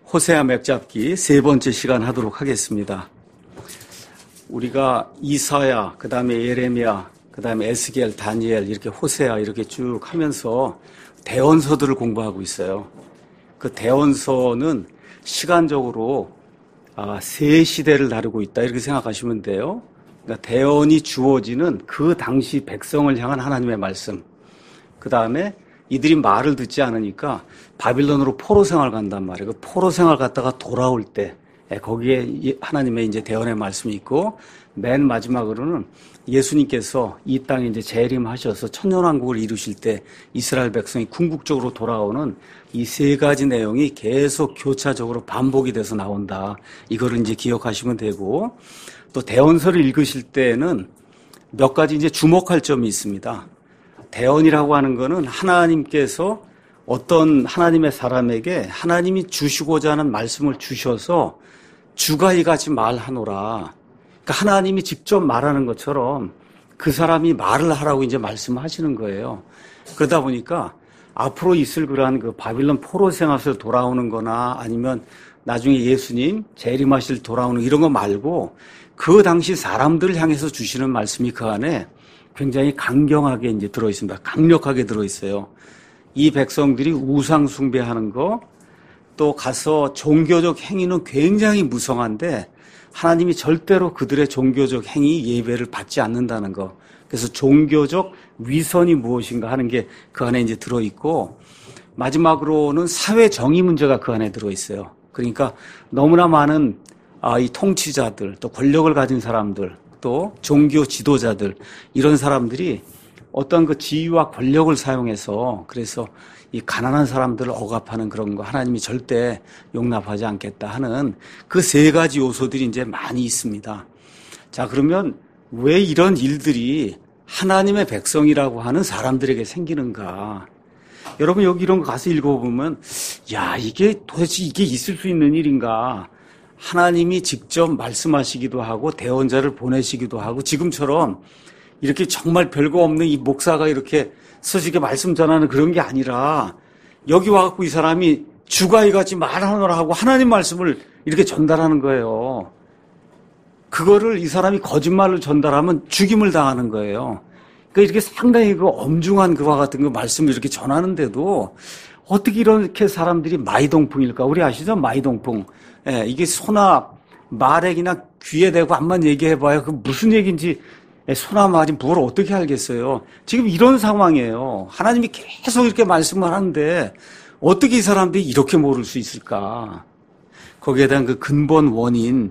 호세아 맥잡기 세 번째 시간 하도록 하겠습니다. 우리가 이사야, 그 다음에 예레미야, 그 다음에 에스겔, 다니엘, 이렇게 호세아 이렇게 쭉 하면서 대언서들을 공부하고 있어요. 그 대언서는 시간적으로 세 시대를 다루고 있다 이렇게 생각하시면 돼요. 그러니까 대언이 주어지는 그 당시 백성을 향한 하나님의 말씀. 그 다음에 이들이 말을 듣지 않으니까 바빌론으로 포로 생활 간단 말이에요. 그 포로 생활 갔다가 돌아올 때 거기에 하나님의 이제 대언의 말씀이 있고, 맨 마지막으로는 예수님께서 이 땅에 이제 재림하셔서 천년왕국을 이루실 때 이스라엘 백성이 궁극적으로 돌아오는 이 세 가지 내용이 계속 교차적으로 반복이 돼서 나온다. 이거를 이제 기억하시면 되고, 또 대언서를 읽으실 때는 몇 가지 이제 주목할 점이 있습니다. 대언이라고 하는 거는 하나님께서 어떤 하나님의 사람에게 하나님이 주시고자 하는 말씀을 주셔서 주가 이같이 말하노라. 그러니까 하나님이 직접 말하는 것처럼 그 사람이 말을 하라고 이제 말씀하시는 거예요. 그러다 보니까 앞으로 있을 그러한 그 바빌론 포로 생활에서 돌아오는 거나 아니면 나중에 예수님 재림하실 돌아오는 이런 거 말고 그 당시 사람들을 향해서 주시는 말씀이 그 안에 굉장히 강경하게 이제 들어있습니다. 강력하게 들어있어요. 이 백성들이 우상 숭배하는 거, 또 가서 종교적 행위는 굉장히 무성한데 하나님이 절대로 그들의 종교적 행위 예배를 받지 않는다는 거. 그래서 종교적 위선이 무엇인가 하는 게 그 안에 이제 들어있고, 마지막으로는 사회 정의 문제가 그 안에 들어있어요. 그러니까 너무나 많은 이 통치자들, 또 권력을 가진 사람들, 또 종교 지도자들, 이런 사람들이 어떤 그 지위와 권력을 사용해서 그래서 이 가난한 사람들을 억압하는 그런 거 하나님이 절대 용납하지 않겠다 하는 그 세 가지 요소들이 이제 많이 있습니다. 자, 그러면 왜 이런 일들이 하나님의 백성이라고 하는 사람들에게 생기는가? 여러분 여기 이런 거 가서 읽어보면 야, 이게 도대체 이게 있을 수 있는 일인가? 하나님이 직접 말씀하시기도 하고 대언자를 보내시기도 하고 지금처럼 이렇게 정말 별거 없는 이 목사가 이렇게 서지게 말씀 전하는 그런 게 아니라 여기 와갖고 이 사람이 주가 이같이 말하노라 하고 하나님 말씀을 이렇게 전달하는 거예요. 그거를 이 사람이 거짓말을 전달하면 죽임을 당하는 거예요. 그러니까 이렇게 상당히 그 엄중한 그와 같은 그 말씀을 이렇게 전하는데도 어떻게 이렇게 사람들이 마이동풍일까? 우리 아시죠? 마이동풍. 예, 이게 소나 말액이나 귀에 대고 암만 얘기해봐야 그 무슨 얘기인지 소나 말이 뭘 어떻게 알겠어요? 지금 이런 상황이에요. 하나님이 계속 이렇게 말씀을 하는데 어떻게 이 사람들이 이렇게 모를 수 있을까? 거기에 대한 그 근본 원인이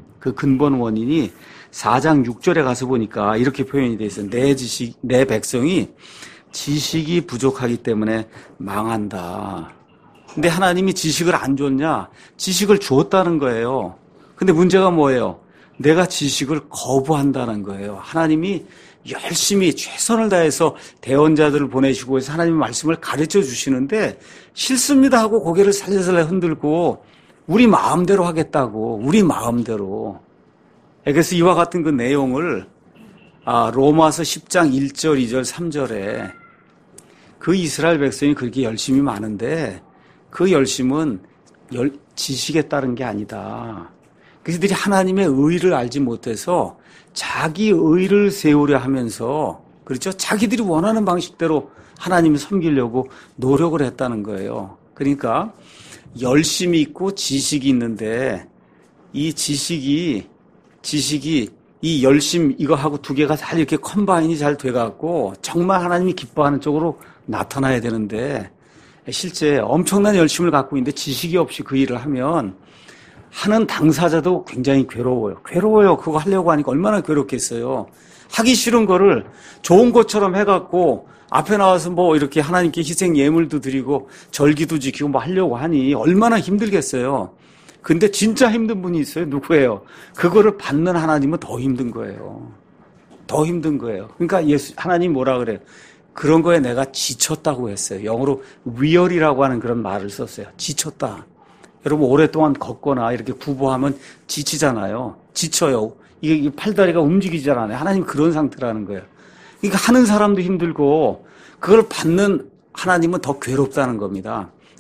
4장 6절에 가서 보니까 이렇게 표현이 되어 있어요. 내 백성이 지식이 부족하기 때문에 망한다. 근데 하나님이 지식을 안 줬냐? 지식을 주었다는 거예요. 근데 문제가 뭐예요? 내가 지식을 거부한다는 거예요. 하나님이 열심히 최선을 다해서 대언자들을 보내시고 해서 하나님의 말씀을 가르쳐 주시는데 싫습니다 하고 고개를 살살살 흔들고 우리 마음대로 하겠다고, 우리 마음대로. 그래서 이와 같은 그 내용을 로마서 10장 1절, 2절, 3절에 그 이스라엘 백성이 그렇게 열심히 많은데 그 열심은 지식에 따른 게 아니다. 그들이 하나님의 의를 알지 못해서 자기 의를 세우려 하면서, 그렇죠? 자기들이 원하는 방식대로 하나님을 섬기려고 노력을 했다는 거예요. 그러니까 열심이 있고 지식이 있는데 이 지식이 이 열심 이거하고 두 개가 잘 이렇게 컴바인이 잘 돼갖고 정말 하나님이 기뻐하는 쪽으로 나타나야 되는데 실제 엄청난 열심을 갖고 있는데 지식이 없이 그 일을 하면 하는 당사자도 굉장히 괴로워요. 그거 하려고 하니까 얼마나 괴롭겠어요. 하기 싫은 거를 좋은 것처럼 해갖고 앞에 나와서 뭐 이렇게 하나님께 희생 예물도 드리고 절기도 지키고 뭐 하려고 하니 얼마나 힘들겠어요. 근데 진짜 힘든 분이 있어요. 누구예요? 그거를 받는 하나님은 더 힘든 거예요. 더 힘든 거예요. 그러니까 하나님 뭐라 그래요? 그런 거에 내가 지쳤다고 했어요. 영어로 weary라고 하는 그런 말을 썼어요. 지쳤다. 여러분 오랫동안 걷거나 이렇게 구보하면 지치잖아요. 지쳐요. 이게 팔다리가 움직이질 않아요. 하나님 그런 상태라는 거예요. 그러니까 하는 사람도 힘들고 그걸 받는 하나님은 더 괴롭다는 겁니다.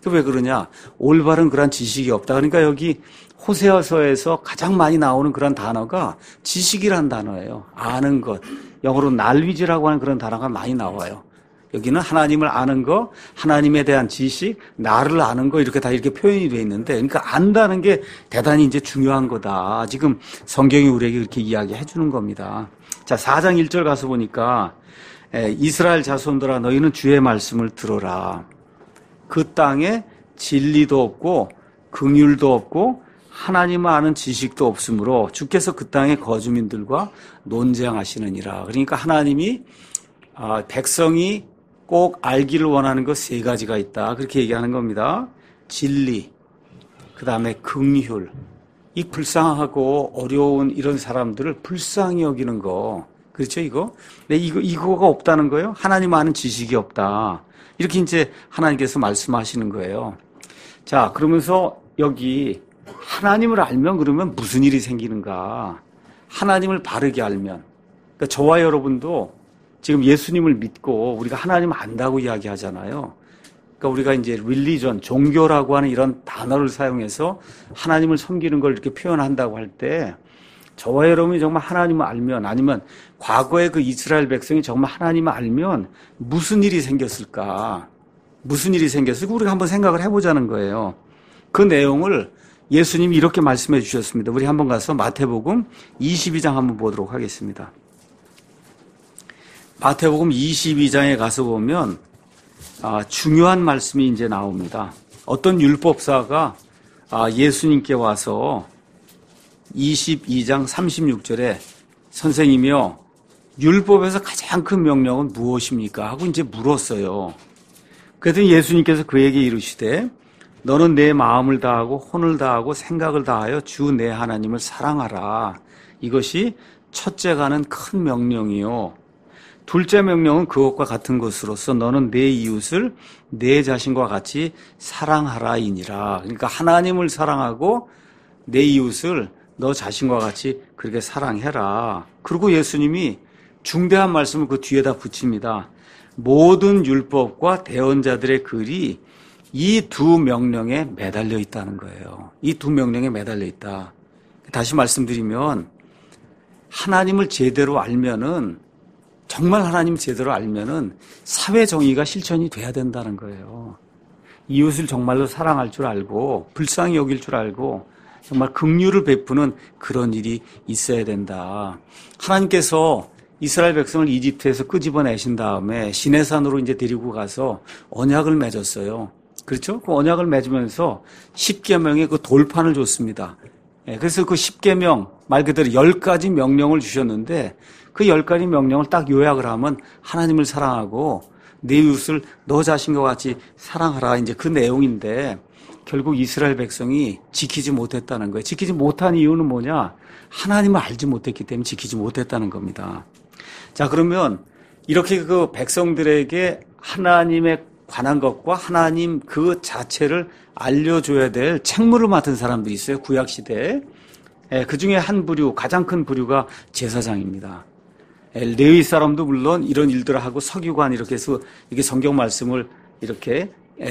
왜 그러냐? 올바른 그런 지식이 없다. 그러니까 여기 호세아서에서 가장 많이 나오는 그런 단어가 지식이란 단어예요. 아는 것. 영어로 knowledge라고 하는 그런 단어가 많이 나와요. 여기는 하나님을 아는 거, 하나님에 대한 지식, 나를 아는 거 이렇게 다 이렇게 표현이 되어 있는데, 그러니까 안다는 게 대단히 이제 중요한 거다. 지금 성경이 우리에게 그렇게 이야기해 주는 겁니다. 자, 4장 1절 가서 보니까 이스라엘 자손들아 너희는 주의 말씀을 들어라. 그 땅에 진리도 없고 긍휼도 없고 하나님을 아는 지식도 없으므로 주께서 그 땅의 거주민들과 논쟁하시느니라. 그러니까 하나님이 백성이 꼭 알기를 원하는 것 세 가지가 있다. 그렇게 얘기하는 겁니다. 진리, 그 다음에 긍휼, 이 불쌍하고 어려운 이런 사람들을 불쌍히 여기는 거. 그렇죠, 이거? 근데 이거가 없다는 거예요. 하나님 아는 지식이 없다. 이렇게 이제 하나님께서 말씀하시는 거예요. 자, 그러면서 여기 하나님을 알면 그러면 무슨 일이 생기는가? 하나님을 바르게 알면. 그러니까 저와 여러분도 지금 예수님을 믿고 우리가 하나님을 안다고 이야기하잖아요. 그러니까 우리가 이제 릴리전, 종교라고 하는 이런 단어를 사용해서 하나님을 섬기는 걸 이렇게 표현한다고 할 때 저와 여러분이 정말 하나님을 알면 아니면 과거의 그 이스라엘 백성이 정말 하나님을 알면 무슨 일이 생겼을까? 무슨 일이 생겼을까? 우리가 한번 생각을 해보자는 거예요. 그 내용을 예수님이 이렇게 말씀해 주셨습니다. 우리 한번 가서 마태복음 22장 한번 보도록 하겠습니다. 마태복음 22장에 가서 보면 중요한 말씀이 이제 나옵니다. 어떤 율법사가 예수님께 와서 22장 36절에 선생님이요, 율법에서 가장 큰 명령은 무엇입니까? 하고 이제 물었어요. 그랬더니 예수님께서 그에게 이르시되 너는 내 마음을 다하고 혼을 다하고 생각을 다하여 주 내 하나님을 사랑하라. 이것이 첫째가는 큰 명령이요. 둘째 명령은 그것과 같은 것으로서 너는 내 이웃을 내 자신과 같이 사랑하라이니라. 그러니까 하나님을 사랑하고 내 이웃을 너 자신과 같이 그렇게 사랑해라. 그리고 예수님이 중대한 말씀을 그 뒤에다 붙입니다. 모든 율법과 대언자들의 글이 이 두 명령에 매달려 있다는 거예요. 이 두 명령에 매달려 있다. 다시 말씀드리면 하나님을 제대로 알면은 정말 하나님 제대로 알면은 사회 정의가 실천이 돼야 된다는 거예요. 이웃을 정말로 사랑할 줄 알고 불쌍히 여길 줄 알고 정말 긍휼을 베푸는 그런 일이 있어야 된다. 하나님께서 이스라엘 백성을 이집트에서 끄집어내신 다음에 시내산으로 이제 데리고 가서 언약을 맺었어요. 그렇죠? 그 언약을 맺으면서 10계명의 그 돌판을 줬습니다. 그래서 그 10계명 말 그대로 10가지 명령을 주셨는데 그 10가지 명령을 딱 요약을 하면 하나님을 사랑하고 내 이웃을 너 자신과 같이 사랑하라. 이제 그 내용인데 결국 이스라엘 백성이 지키지 못했다는 거예요. 지키지 못한 이유는 뭐냐? 하나님을 알지 못했기 때문에 지키지 못했다는 겁니다. 자, 그러면 이렇게 그 백성들에게 하나님에 관한 것과 하나님 그 자체를 알려줘야 될 책무를 맡은 사람들이 있어요. 구약시대에. 그 중에 한 부류, 가장 큰 부류가 제사장입니다. 레위 사람도 물론 이런 일들을 하고 서기관 이렇게 해서 이게 성경 말씀을 이렇게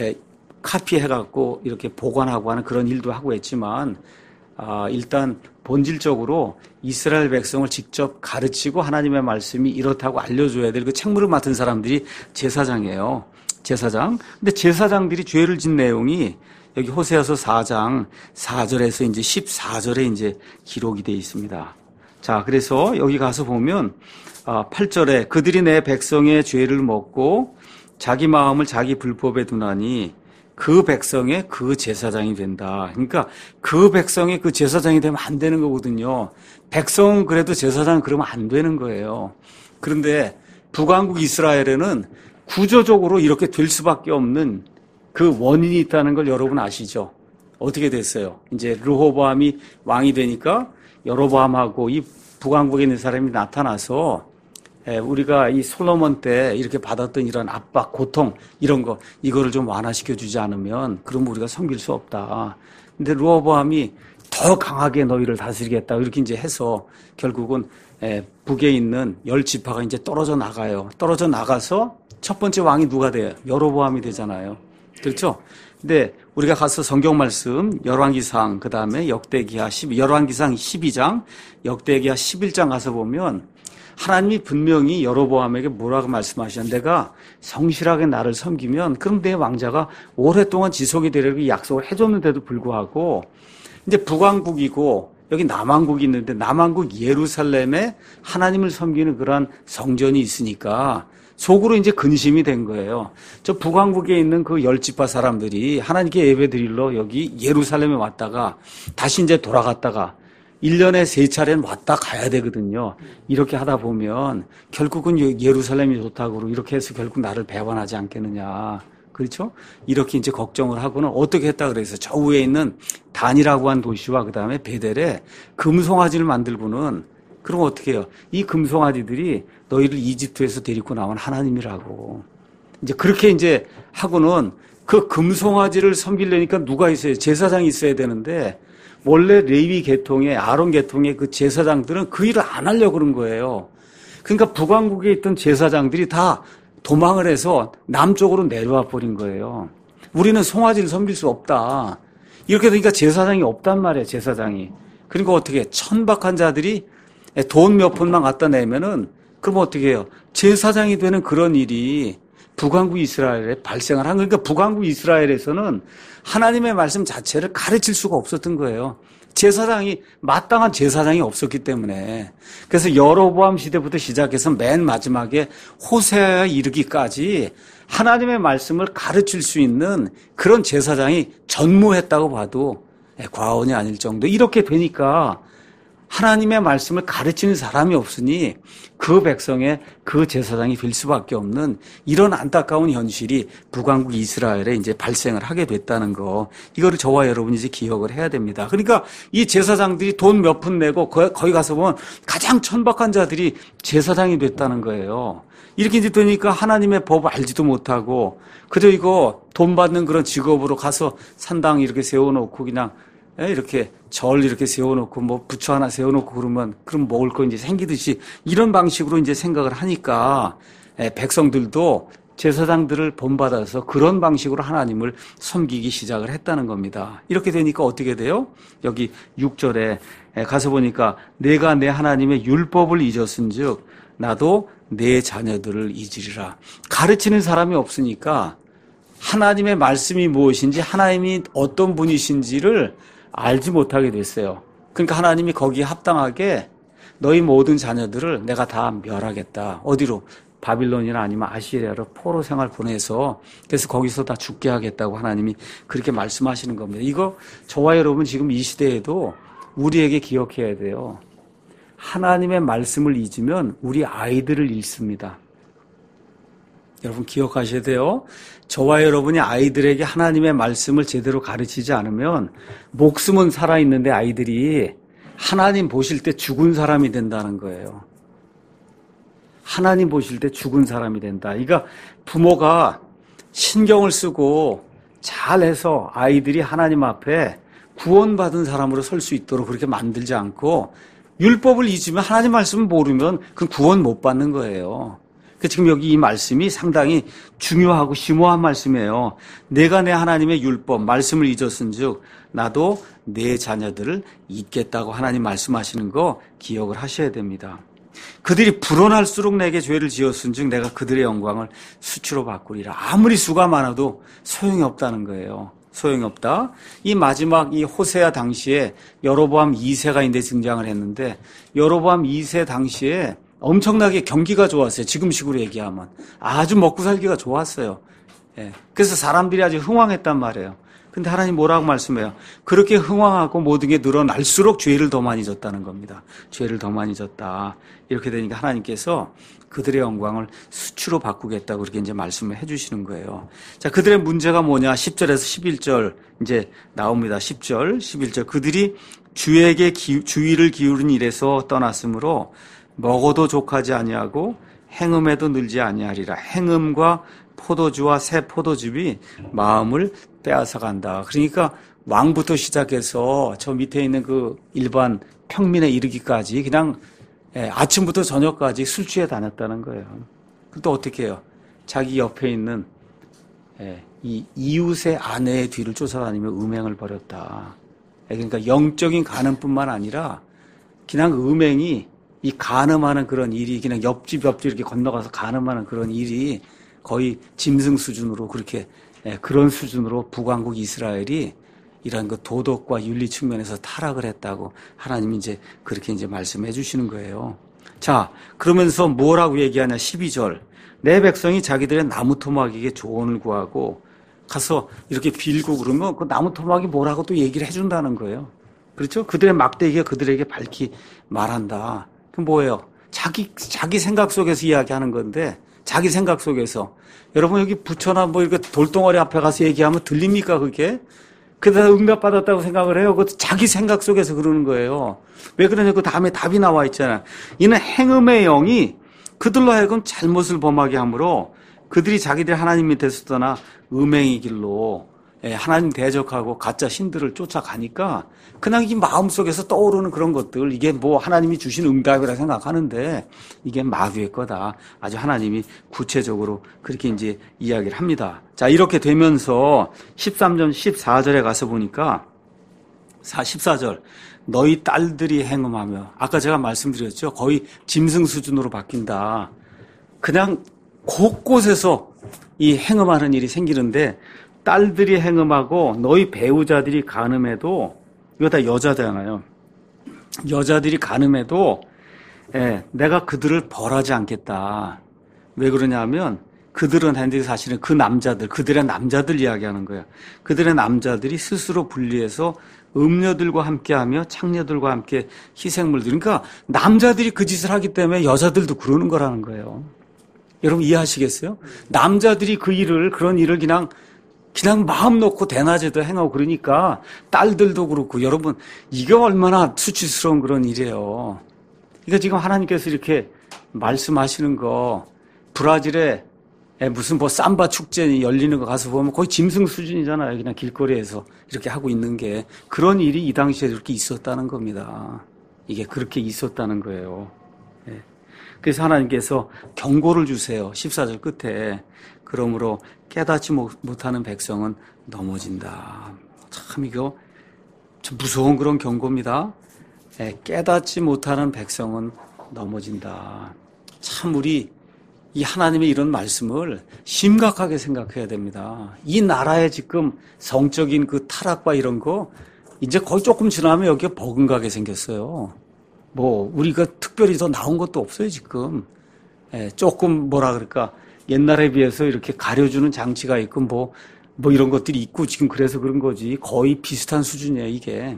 카피해갖고 이렇게 보관하고 하는 그런 일도 하고 했지만, 일단 본질적으로 이스라엘 백성을 직접 가르치고 하나님의 말씀이 이렇다고 알려줘야 될 그 책무를 맡은 사람들이 제사장이에요. 제사장. 근데 제사장들이 죄를 진 내용이 여기 호세아서 4장 4절에서 이제 14절에 이제 기록이 되어 있습니다. 자, 그래서 여기 가서 보면 8절에 그들이 내 백성의 죄를 먹고 자기 마음을 자기 불법에 두나니 그 백성의 그 제사장이 된다. 그러니까 그 백성의 그 제사장이 되면 안 되는 거거든요. 백성은 그래도 제사장 그러면 안 되는 거예요. 그런데 북왕국 이스라엘에는 구조적으로 이렇게 될 수밖에 없는 그 원인이 있다는 걸 여러분 아시죠? 어떻게 됐어요? 이제 르호보암이 왕이 되니까 여로보암하고 이 북왕국에 있는 사람이 나타나서 우리가 이 솔로몬 때 이렇게 받았던 이런 압박, 고통 이런 거 이거를 좀 완화시켜 주지 않으면 그럼 우리가 섬길 수 없다. 근데 르호보암이 더 강하게 너희를 다스리겠다 이렇게 이제 해서 결국은 북에 있는 10지파가 이제 떨어져 나가요. 떨어져 나가서 첫 번째 왕이 누가 돼요? 여로보암이 되잖아요. 그렇죠? 근데 우리가 가서 성경 말씀 열왕기상 그다음에 열왕기상 12장, 역대기하 11장 가서 보면 하나님이 분명히 여로보암에게 뭐라고 말씀하셨는데 내가 성실하게 나를 섬기면 그럼 내 왕자가 오랫동안 지속이 되려고 약속을 해줬는데도 불구하고 이제 북왕국이고 여기 남왕국이 있는데 남왕국 예루살렘에 하나님을 섬기는 그러한 성전이 있으니까 속으로 이제 근심이 된 거예요. 저 북왕국에 있는 그 10지파 사람들이 하나님께 예배 드리러 여기 예루살렘에 왔다가 다시 이제 돌아갔다가 1년에 3차례는 왔다 가야 되거든요. 이렇게 하다 보면 결국은 예루살렘이 좋다고 이렇게 해서 결국 나를 배반하지 않겠느냐. 그렇죠? 이렇게 이제 걱정을 하고는 어떻게 했다 그래서 저 위에 있는 단이라고 한 도시와 그다음에 베델에 금송아지를 만들고는 그럼 어떻게 해요? 이 금송아지들이 너희를 이집트에서 데리고 나온 하나님이라고. 이제 그렇게 이제 하고는 그 금송아지를 섬기려니까 누가 있어요? 제사장이 있어야 되는데 원래 레위 계통의 아론 계통의 그 제사장들은 그 일을 안 하려고 그런 거예요. 그러니까 북왕국에 있던 제사장들이 다 도망을 해서 남쪽으로 내려와 버린 거예요. 우리는 송아지를 섬길 수 없다. 이렇게 되니까 제사장이 없단 말이에요, 제사장이. 그러니까 어떻게 해? 천박한 자들이 돈 몇 푼만 갖다 내면은 그럼 어떻게 해요? 제사장이 되는 그런 일이 북왕국 이스라엘에 발생을 한 거예요. 그러니까 북왕국 이스라엘에서는 하나님의 말씀 자체를 가르칠 수가 없었던 거예요. 제사장이 마땅한 제사장이 없었기 때문에. 그래서 여로보암 시대부터 시작해서 맨 마지막에 호세아에 이르기까지 하나님의 말씀을 가르칠 수 있는 그런 제사장이 전무했다고 봐도 과언이 아닐 정도. 이렇게 되니까 하나님의 말씀을 가르치는 사람이 없으니 그 백성의 그 제사장이 될 수밖에 없는 이런 안타까운 현실이 북왕국 이스라엘에 이제 발생을 하게 됐다는 거. 이거를 저와 여러분이 이제 기억을 해야 됩니다. 그러니까 이 제사장들이 돈 몇 푼 내고 거기 가서 보면 가장 천박한 자들이 제사장이 됐다는 거예요. 이렇게 이제 되니까 하나님의 법 알지도 못하고 그저 이거 돈 받는 그런 직업으로 가서 산당 이렇게 세워놓고 그냥 이렇게 절 이렇게 세워놓고 뭐 부처 하나 세워놓고 그럼 먹을 거 이제 생기듯이 이런 방식으로 이제 생각을 하니까 백성들도 제사장들을 본받아서 그런 방식으로 하나님을 섬기기 시작을 했다는 겁니다. 이렇게 되니까 어떻게 돼요? 여기 6절에 가서 보니까 내가 내 하나님의 율법을 잊었은즉 나도 내 자녀들을 잊으리라. 가르치는 사람이 없으니까 하나님의 말씀이 무엇인지 하나님이 어떤 분이신지를 알지 못하게 됐어요. 그러니까 하나님이 거기에 합당하게 너희 모든 자녀들을 내가 다 멸하겠다. 어디로? 바빌론이나 아니면 아시리아로 포로 생활 보내서 그래서 거기서 다 죽게 하겠다고 하나님이 그렇게 말씀하시는 겁니다. 이거 저와 여러분 지금 이 시대에도 우리에게 기억해야 돼요. 하나님의 말씀을 잊으면 우리 아이들을 잃습니다. 여러분 기억하셔야 돼요. 저와 여러분이 아이들에게 하나님의 말씀을 제대로 가르치지 않으면 목숨은 살아있는데 아이들이 하나님 보실 때 죽은 사람이 된다는 거예요. 하나님 보실 때 죽은 사람이 된다. 그러니까 부모가 신경을 쓰고 잘해서 아이들이 하나님 앞에 구원받은 사람으로 설 수 있도록 그렇게 만들지 않고 율법을 잊으면 하나님 말씀을 모르면 그 구원 못 받는 거예요. 지금 여기 이 말씀이 상당히 중요하고 심오한 말씀이에요. 내가 내 하나님의 율법, 말씀을 잊었은즉 나도 내 자녀들을 잊겠다고 하나님 말씀하시는 거 기억을 하셔야 됩니다. 그들이 불온할수록 내게 죄를 지었은즉 내가 그들의 영광을 수치로 바꾸리라. 아무리 수가 많아도 소용이 없다는 거예요. 소용이 없다. 이 마지막 이 호세아 당시에 여로보암 2세가 이제 등장을 했는데 여로보암 2세 당시에 엄청나게 경기가 좋았어요. 지금식으로 얘기하면. 아주 먹고 살기가 좋았어요. 그래서 사람들이 아주 흥왕했단 말이에요. 근데 하나님 뭐라고 말씀해요? 그렇게 흥왕하고 모든 게 늘어날수록 죄를 더 많이 졌다는 겁니다. 죄를 더 많이 졌다. 이렇게 되니까 하나님께서 그들의 영광을 수치로 바꾸겠다고 그렇게 이제 말씀을 해 주시는 거예요. 자, 그들의 문제가 뭐냐? 10절에서 11절 이제 나옵니다. 10절, 11절. 그들이 주에게 주의를 기울인 일에서 떠났으므로 먹어도 족하지 아니하고 행음에도 늘지 아니하리라. 행음과 포도주와 새 포도즙이 마음을 빼앗아 간다. 그러니까 왕부터 시작해서 저 밑에 있는 그 일반 평민에 이르기까지 그냥 아침부터 저녁까지 술 취해 다녔다는 거예요. 또 어떻게 해요? 자기 옆에 있는 이 이웃의 아내의 뒤를 쫓아다니며 음행을 벌였다. 그러니까 영적인 간음뿐만 아니라 그냥 음행이 이 간음하는 그런 일이 그냥 옆집 이렇게 건너가서 간음하는 그런 일이 거의 짐승 수준으로 그렇게 그런 수준으로 북왕국 이스라엘이 이런 그 도덕과 윤리 측면에서 타락을 했다고 하나님이 이제 그렇게 이제 말씀해 주시는 거예요. 자, 그러면서 뭐라고 얘기하냐? 12절. 내 백성이 자기들의 나무 토막에게 조언을 구하고 가서 이렇게 빌고 그러면 그 나무 토막이 뭐라고 또 얘기를 해준다는 거예요. 그렇죠? 그들의 막대기가 그들에게 밝히 말한다. 그 뭐예요? 자기 생각 속에서 이야기하는 건데, 자기 생각 속에서. 여러분 여기 부처나 뭐 이렇게 돌덩어리 앞에 가서 얘기하면 들립니까, 그게? 그래서 응답받았다고 생각을 해요. 그것도 자기 생각 속에서 그러는 거예요. 왜 그러냐? 그 다음에 답이 나와 있잖아요. 이는 행음의 영이 그들로 하여금 잘못을 범하게 하므로 그들이 자기들 하나님 밑에서 떠나 음행의 길로 하나님 대적하고 가짜 신들을 쫓아가니까 그냥 이 마음속에서 떠오르는 그런 것들, 이게 뭐 하나님이 주신 응답이라 생각하는데 이게 마귀의 거다. 아주 하나님이 구체적으로 그렇게 이제 이야기를 합니다. 자, 이렇게 되면서 13절, 14절에 가서 보니까 14절. 너희 딸들이 행음하며, 아까 제가 말씀드렸죠. 거의 짐승 수준으로 바뀐다. 그냥 곳곳에서 이 행음하는 일이 생기는데 딸들이 행음하고 너희 배우자들이 간음해도, 이거 다 여자잖아요. 여자들이 간음해도 내가 그들을 벌하지 않겠다. 왜 그러냐면 그들은 했는데 사실은 그 남자들, 그들의 남자들 이야기하는 거예요. 그들의 남자들이 스스로 분리해서 음녀들과 함께하며 창녀들과 함께 희생물들. 그러니까 남자들이 그 짓을 하기 때문에 여자들도 그러는 거라는 거예요. 여러분 이해하시겠어요? 남자들이 그런 일을 그냥 마음 놓고 대낮에도 행하고 그러니까 딸들도 그렇고, 여러분 이게 얼마나 수치스러운 그런 일이에요. 그러니까 지금 하나님께서 이렇게 말씀하시는 거, 브라질에 무슨 뭐 삼바 축제 열리는 거 가서 보면 거의 짐승 수준이잖아요. 그냥 길거리에서 이렇게 하고 있는 게. 그런 일이 이 당시에 이렇게 있었다는 겁니다. 이게 그렇게 있었다는 거예요. 그래서 하나님께서 경고를 주세요. 14절 끝에. 그러므로 깨닫지 못하는 백성은 넘어진다. 참 이거 참 무서운 그런 경고입니다. 깨닫지 못하는 백성은 넘어진다. 참 우리 이 하나님의 이런 말씀을 심각하게 생각해야 됩니다. 이 나라의 지금 성적인 그 타락과 이런 거 이제 거의 조금 지나면 여기에 버금가게 생겼어요. 뭐 우리가 특별히 더 나온 것도 없어요 지금. 조금 뭐라 그럴까, 옛날에 비해서 이렇게 가려주는 장치가 있고 뭐 이런 것들이 있고 지금 그래서 그런 거지, 거의 비슷한 수준이에요 이게.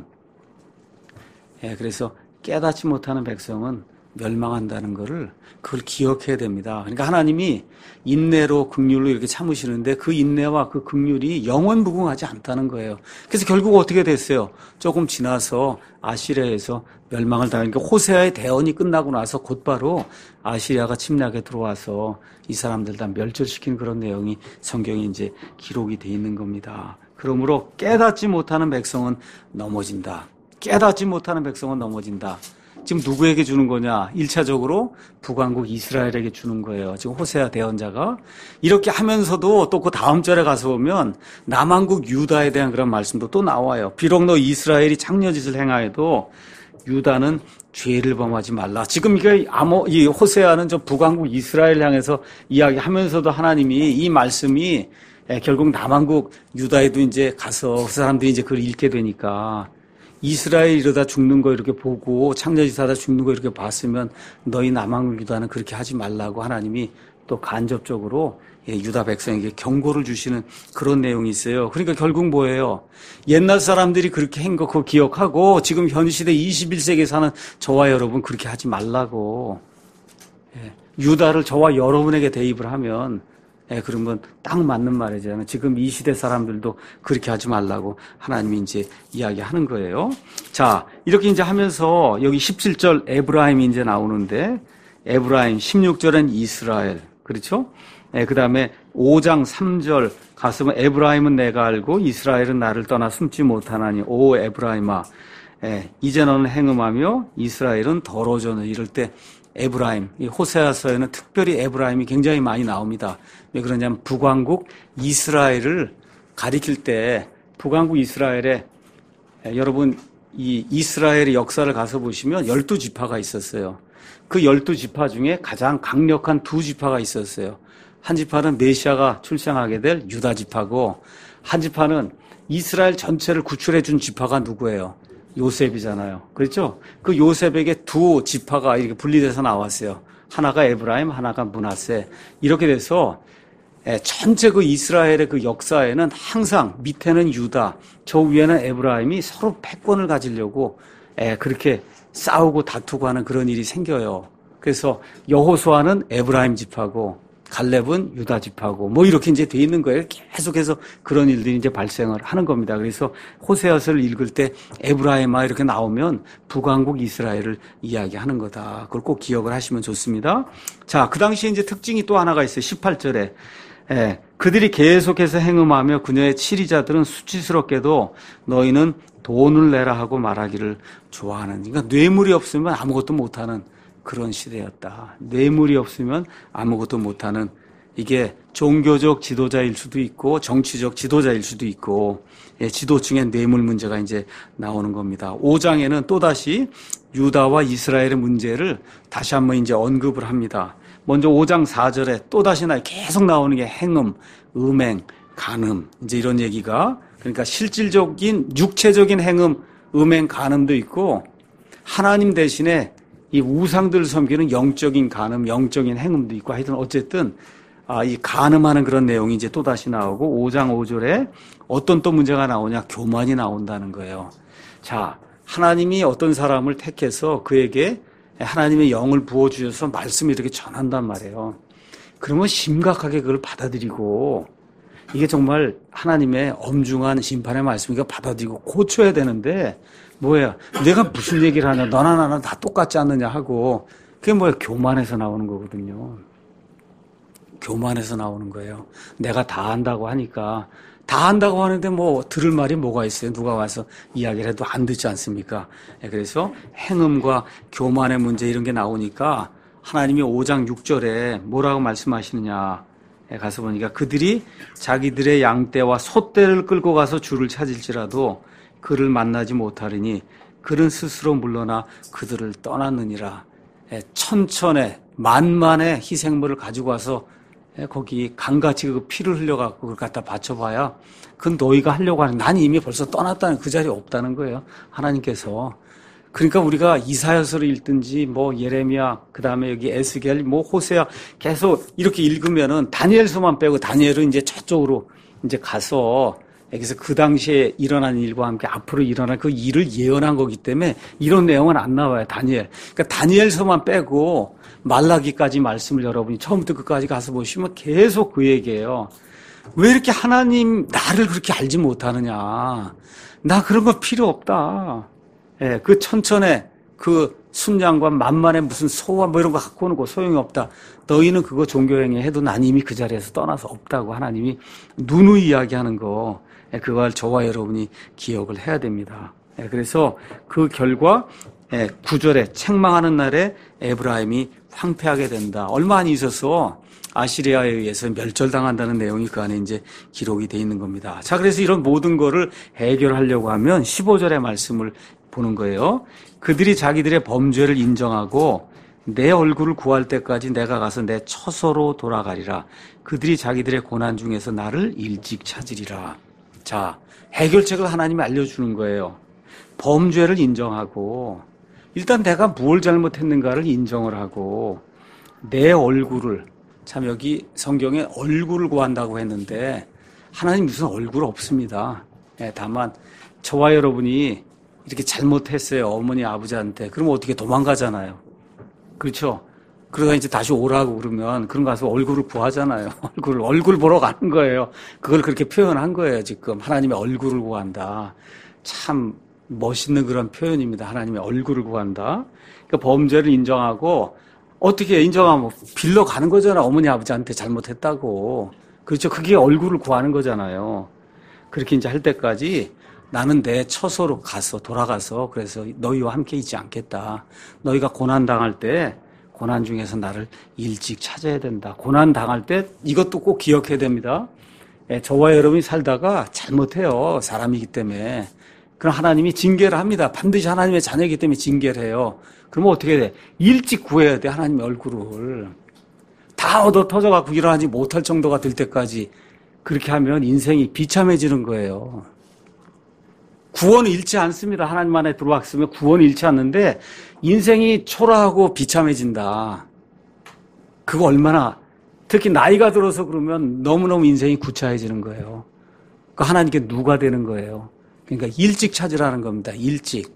그래서 깨닫지 못하는 백성은 멸망한다는 거를, 그걸 기억해야 됩니다. 그러니까 하나님이 인내로 긍휼로 이렇게 참으시는데 그 인내와 그 긍휼이 영원 무궁하지 않다는 거예요. 그래서 결국 어떻게 됐어요? 조금 지나서 아시리아에서 멸망을 당하니까 호세아의 대언이 끝나고 나서 곧바로 아시리아가 침략에 들어와서 이 사람들 다 멸절시킨 그런 내용이 성경에 이제 기록이 돼 있는 겁니다. 그러므로 깨닫지 못하는 백성은 넘어진다. 깨닫지 못하는 백성은 넘어진다. 지금 누구에게 주는 거냐? 1차적으로 북왕국 이스라엘에게 주는 거예요. 지금 호세아 대언자가. 이렇게 하면서도 또 그 다음 절에 가서 보면 남왕국 유다에 대한 그런 말씀도 또 나와요. 비록 너 이스라엘이 창녀짓을 행하여도 유다는 죄를 범하지 말라. 지금 이게 이 호세아는 저 북왕국 이스라엘 향해서 이야기하면서도 하나님이 이 말씀이 결국 남왕국 유다에도 이제 가서 그 사람들이 이제 그걸 읽게 되니까, 이스라엘 이러다 죽는 거 이렇게 보고 창녀짓 하다 죽는 거 이렇게 봤으면 너희 남왕국 유다는 그렇게 하지 말라고 하나님이 또 간접적으로 유다 백성에게 경고를 주시는 그런 내용이 있어요. 그러니까 결국 뭐예요? 옛날 사람들이 그렇게 한 거 그거 기억하고 지금 현 시대 21세기에 사는 저와 여러분 그렇게 하지 말라고. 유다를 저와 여러분에게 대입을 하면 그러면 딱 맞는 말이잖아요. 지금 이 시대 사람들도 그렇게 하지 말라고 하나님이 이제 이야기하는 거예요. 자, 이렇게 이제 하면서 여기 17절 에브라임이 이제 나오는데, 에브라임 16절은 이스라엘. 그렇죠? 그 다음에 5장 3절 가서면 에브라임은 내가 알고 이스라엘은 나를 떠나 숨지 못하나니 오 에브라임아, 이제 너는 행음하며 이스라엘은 더러워졌네. 이럴 때 에브라임, 이 호세아서에는 특별히 에브라임이 굉장히 많이 나옵니다. 왜 그러냐면 북왕국 이스라엘을 가리킬 때 북왕국 이스라엘에 여러분 이 이스라엘의 역사를 가서 보시면 12지파가 있었어요. 그 12지파 중에 가장 강력한 2지파가 있었어요. 한 지파는 메시아가 출생하게 될 유다 지파고 한 지파는 이스라엘 전체를 구출해 준 지파가 누구예요? 요셉이잖아요. 그렇죠? 그 요셉에게 2지파가 이렇게 분리돼서 나왔어요. 하나가 에브라임, 하나가 므낫세. 이렇게 돼서 전체 그 이스라엘의 그 역사에는 항상 밑에는 유다, 저 위에는 에브라임이 서로 패권을 가지려고 그렇게 싸우고 다투고 하는 그런 일이 생겨요. 그래서 여호수아는 에브라임 지파고 갈렙은 유다 지파고 뭐 이렇게 이제 돼 있는 거예요. 계속해서 그런 일들이 이제 발생을 하는 겁니다. 그래서 호세아서를 읽을 때 에브라임아 이렇게 나오면 북왕국 이스라엘을 이야기하는 거다. 그걸 꼭 기억을 하시면 좋습니다. 자, 그 당시에 이제 특징이 또 하나가 있어요. 18절에. 그들이 계속해서 행음하며 그녀의 치리자들은 수치스럽게도 너희는 돈을 내라 하고 말하기를 좋아하는. 그러니까 뇌물이 없으면 아무것도 못하는 그런 시대였다. 뇌물이 없으면 아무것도 못하는, 이게 종교적 지도자일 수도 있고 정치적 지도자일 수도 있고 지도층의 뇌물 문제가 이제 나오는 겁니다. 5장에는 또다시 유다와 이스라엘의 문제를 다시 한번 이제 언급을 합니다. 먼저 5장 4절에 또다시 계속 나오는 게 행음, 음행, 간음, 이제 이런 얘기가, 그러니까 실질적인 육체적인 행음, 음행, 간음도 있고 하나님 대신에 이 우상들을 섬기는 영적인 간음, 영적인 행음도 있고 하여튼 어쨌든 이 간음하는 그런 내용이 이제 또다시 나오고 5장 5절에 어떤 또 문제가 나오냐? 교만이 나온다는 거예요. 자, 하나님이 어떤 사람을 택해서 그에게 하나님의 영을 부어주셔서 말씀을 이렇게 전한단 말이에요. 그러면 심각하게 그걸 받아들이고 이게 정말 하나님의 엄중한 심판의 말씀이니까 받아들이고 고쳐야 되는데 뭐야, 내가 무슨 얘기를 하냐, 너나 나나 다 똑같지 않느냐 하고, 그게 뭐야, 교만에서 나오는 거거든요. 교만에서 나오는 거예요. 내가 다 안다고 하니까, 다 안다고 하는데 뭐 들을 말이 뭐가 있어요. 누가 와서 이야기를 해도 안 듣지 않습니까? 그래서 행음과 교만의 문제 이런 게 나오니까 하나님이 5장 6절에 뭐라고 말씀하시느냐 가서 보니까 그들이 자기들의 양떼와 소떼를 끌고 가서 주를 찾을지라도 그를 만나지 못하리니 그는 스스로 물러나 그들을 떠났느니라. 천천의 만만의 희생물을 가지고 와서 거기 강같이 그 피를 흘려갖고 그걸 갖다 바쳐봐야 그건 너희가 하려고 하는, 난 이미 벌써 떠났다는, 그 자리에 없다는 거예요. 하나님께서. 그러니까 우리가 이사야서를 읽든지 뭐 예레미야, 그 다음에 여기 에스겔, 뭐 호세아 계속 이렇게 읽으면은 다니엘서만 빼고 다니엘은 이제 저쪽으로 이제 가서 그래서 그 당시에 일어난 일과 함께 앞으로 일어날 그 일을 예언한 거기 때문에 이런 내용은 안 나와요. 다니엘. 그러니까 다니엘서만 빼고 말라기까지 말씀을 여러분이 처음부터 끝까지 가서 보시면 계속 그 얘기예요. 왜 이렇게 하나님 나를 그렇게 알지 못하느냐. 나 그런 거 필요 없다. 그 천천에 그 순양과 만만의 무슨 소와 뭐 이런 거 갖고 오는 거 소용이 없다. 너희는 그거 종교행위 해도 난 이미 그 자리에서 떠나서 없다고 하나님이 누누이 이야기하는 거, 그걸 저와 여러분이 기억을 해야 됩니다. 그래서 그 결과 9절에 책망하는 날에 에브라임이 황폐하게 된다. 얼마 안 있어서 아시리아에 의해서 멸절당한다는 내용이 그 안에 이제 기록이 돼 있는 겁니다. 자, 그래서 이런 모든 거를 해결하려고 하면 15절의 말씀을 보는 거예요. 그들이 자기들의 범죄를 인정하고 내 얼굴을 구할 때까지 내가 가서 내 처소로 돌아가리라. 그들이 자기들의 고난 중에서 나를 일찍 찾으리라. 자, 해결책을 하나님이 알려주는 거예요. 범죄를 인정하고 일단 내가 뭘 잘못했는가를 인정을 하고 내 얼굴을, 참 여기 성경에 얼굴을 구한다고 했는데 하나님 무슨 얼굴 없습니다. 다만 저와 여러분이 이렇게 잘못했어요. 어머니 아버지한테. 그러면 어떻게 도망가잖아요. 그렇죠? 그러다 이제 다시 오라고 그러면 그런 거 가서 얼굴을 구하잖아요. 얼굴 보러 가는 거예요. 그걸 그렇게 표현한 거예요. 지금 하나님의 얼굴을 구한다. 참 멋있는 그런 표현입니다. 하나님의 얼굴을 구한다. 그러니까 범죄를 인정하고 어떻게 인정하면 빌러 가는 거잖아. 어머니 아버지한테 잘못했다고. 그렇죠? 그게 얼굴을 구하는 거잖아요. 그렇게 이제 할 때까지 나는 내 처소로 가서 돌아가서 그래서 너희와 함께 있지 않겠다. 너희가 고난 당할 때 고난 중에서 나를 일찍 찾아야 된다. 고난 당할 때 이것도 꼭 기억해야 됩니다. 저와 여러분이 살다가 잘못해요. 사람이기 때문에. 그럼 하나님이 징계를 합니다. 반드시 하나님의 자녀이기 때문에 징계를 해요. 그러면 어떻게 돼? 일찍 구해야 돼. 하나님의 얼굴을. 다 얻어 터져갖고 일어나지 못할 정도가 될 때까지 그렇게 하면 인생이 비참해지는 거예요. 구원은 잃지 않습니다. 하나님 안에 들어왔으면 구원은 잃지 않는데 인생이 초라하고 비참해진다. 그거 얼마나, 특히 나이가 들어서 그러면 너무너무 인생이 구차해지는 거예요. 그 하나님께 누가 되는 거예요. 그러니까 일찍 찾으라는 겁니다. 일찍.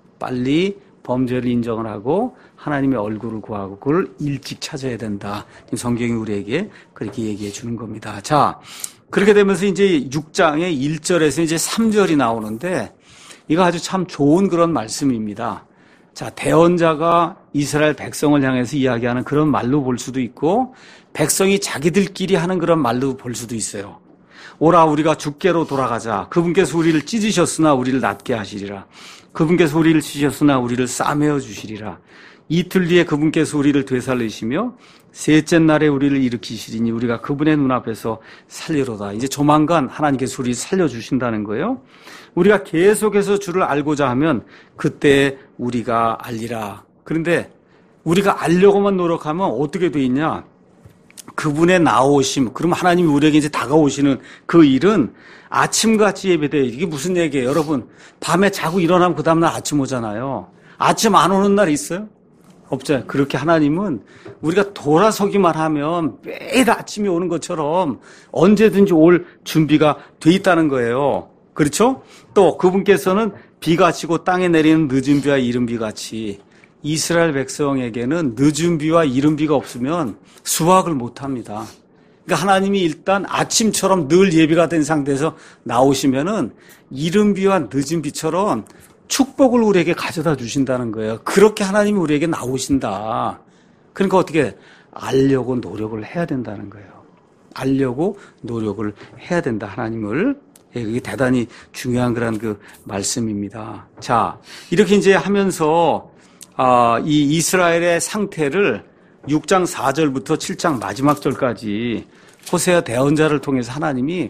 빨리 범죄를 인정을 하고 하나님의 얼굴을 구하고 그걸 일찍 찾아야 된다. 성경이 우리에게 그렇게 얘기해 주는 겁니다. 자, 그렇게 되면서 이제 6장의 1절에서 이제 3절이 나오는데 이거 아주 참 좋은 그런 말씀입니다. 자, 대언자가 이스라엘 백성을 향해서 이야기하는 그런 말로 볼 수도 있고 백성이 자기들끼리 하는 그런 말로 볼 수도 있어요. 오라 우리가 주께로 돌아가자. 그분께서 우리를 찢으셨으나 우리를 낫게 하시리라. 그분께서 우리를 치셨으나 우리를 싸매어 주시리라. 이틀 뒤에 그분께서 우리를 되살리시며 셋째 날에 우리를 일으키시리니 우리가 그분의 눈앞에서 살리로다. 이제 조만간 하나님께서 우리를 살려주신다는 거예요. 우리가 계속해서 주를 알고자 하면 그때 우리가 알리라. 그런데 우리가 알려고만 노력하면 어떻게 돼 있냐? 그분의 나오심, 그럼 하나님이 우리에게 이제 다가오시는 그 일은 아침같이 예배돼요. 이게 무슨 얘기예요? 여러분, 밤에 자고 일어나면 그 다음날 아침 오잖아요. 아침 안 오는 날 있어요? 없잖아요. 그렇게 하나님은 우리가 돌아서기만 하면 매일 아침이 오는 것처럼 언제든지 올 준비가 돼 있다는 거예요. 그렇죠? 또 그분께서는 비같이고 땅에 내리는 늦은 비와 이른 비같이 이스라엘 백성에게는 늦은 비와 이른 비가 없으면 수확을 못합니다. 그러니까 하나님이 일단 아침처럼 늘 예비가 된 상태에서 나오시면은 이른 비와 늦은 비처럼 축복을 우리에게 가져다 주신다는 거예요. 그렇게 하나님이 우리에게 나오신다. 그러니까 어떻게 알려고 노력을 해야 된다는 거예요. 알려고 노력을 해야 된다. 하나님을. 그게 대단히 중요한 그런 그 말씀입니다. 자, 이렇게 이제 하면서 이 이스라엘의 상태를 6장 4절부터 7장 마지막 절까지 호세아 대언자를 통해서 하나님이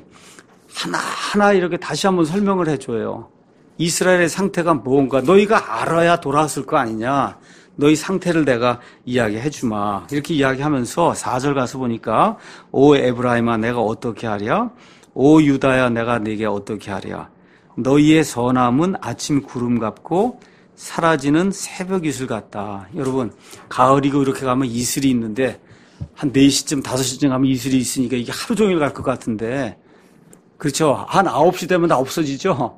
하나하나 이렇게 다시 한번 설명을 해줘요. 이스라엘의 상태가 뭔가 너희가 알아야 돌아왔을 거 아니냐. 너희 상태를 내가 이야기해 주마. 이렇게 이야기하면서 4절 가서 보니까 오 에브라임아 내가 어떻게 하랴? 오 유다야 내가 네게 어떻게 하랴? 너희의 선함은 아침 구름 같고 사라지는 새벽 이슬 같다. 여러분 가을이고 이렇게 가면 이슬이 있는데 한 4시쯤 5시쯤 가면 이슬이 있으니까 이게 하루 종일 갈 것 같은데 그렇죠. 한 9시 되면 다 없어지죠.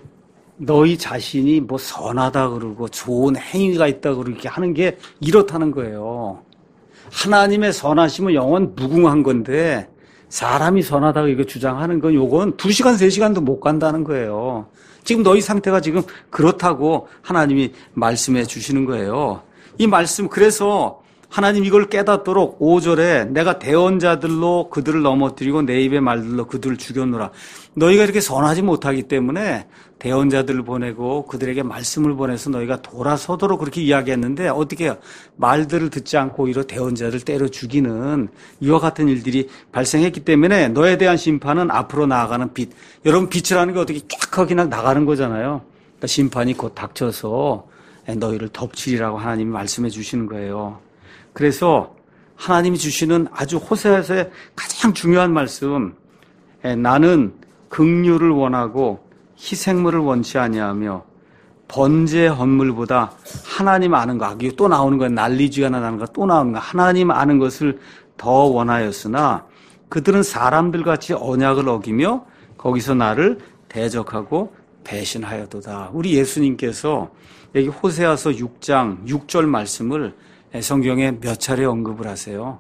너희 자신이 뭐 선하다 그러고 좋은 행위가 있다 그러고 이렇게 하는 게 이렇다는 거예요. 하나님의 선하심은 영원 무궁한 건데 사람이 선하다고 이거 주장하는 건 요건 2시간 3시간도 못 간다는 거예요. 지금 너희 상태가 지금 그렇다고 하나님이 말씀해 주시는 거예요. 이 말씀 그래서 하나님 이걸 깨닫도록 5절에 내가 대언자들로 그들을 넘어뜨리고 내 입의 말들로 그들을 죽여놓으라. 너희가 이렇게 선하지 못하기 때문에 대언자들을 보내고 그들에게 말씀을 보내서 너희가 돌아서도록 그렇게 이야기했는데 어떻게 해요? 말들을 듣지 않고 오히려 대언자를 때려 죽이는 이와 같은 일들이 발생했기 때문에 너에 대한 심판은 앞으로 나아가는 빛. 여러분 빛이라는 게 어떻게 쫙 그냥 나가는 거잖아요. 그러니까 심판이 곧 닥쳐서 너희를 덮치리라고 하나님이 말씀해 주시는 거예요. 그래서 하나님이 주시는 아주 호세아서의 가장 중요한 말씀, 나는 긍휼을 원하고 희생물을 원치 아니하며 번제 헌물보다 하나님 아는 거, 이게 또 나오는 거야. 난리주의가 나는 거 또 나오는 거야. 하나님 아는 것을 더 원하였으나 그들은 사람들같이 언약을 어기며 거기서 나를 대적하고 배신하여도다. 우리 예수님께서 여기 호세아서 6장 6절 말씀을 성경에 몇 차례 언급을 하세요.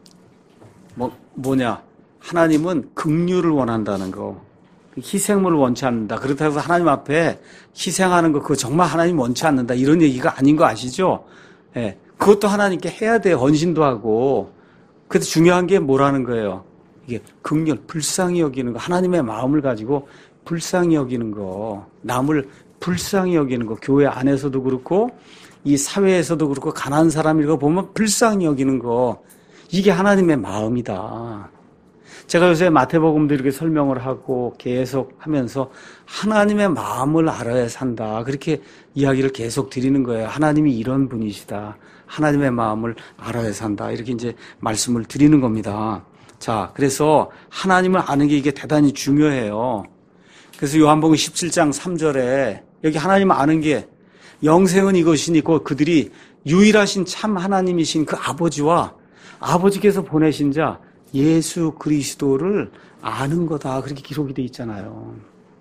뭐냐? 하나님은 긍휼을 원한다는 거. 희생물을 원치 않는다. 그렇다고 해서 하나님 앞에 희생하는 거 그거 정말 하나님 원치 않는다. 이런 얘기가 아닌 거 아시죠? 예. 그것도 하나님께 해야 돼요. 헌신도 하고. 그래서 중요한 게 뭐라는 거예요? 이게 긍휼, 불쌍히 여기는 거. 하나님의 마음을 가지고 불쌍히 여기는 거. 남을 불쌍히 여기는 거. 교회 안에서도 그렇고 이 사회에서도 그렇고 가난한 사람이라고 보면 불쌍히 여기는 거, 이게 하나님의 마음이다. 제가 요새 마태복음도 이렇게 설명을 하고 계속 하면서 하나님의 마음을 알아야 산다. 그렇게 이야기를 계속 드리는 거예요. 하나님이 이런 분이시다. 하나님의 마음을 알아야 산다. 이렇게 이제 말씀을 드리는 겁니다. 자, 그래서 하나님을 아는 게 이게 대단히 중요해요. 그래서 요한복음 17장 3절에 여기 하나님을 아는 게 영생은 이것이니고 그들이 유일하신 참 하나님이신 그 아버지와 아버지께서 보내신 자 예수 그리스도를 아는 거다. 그렇게 기록이 돼 있잖아요.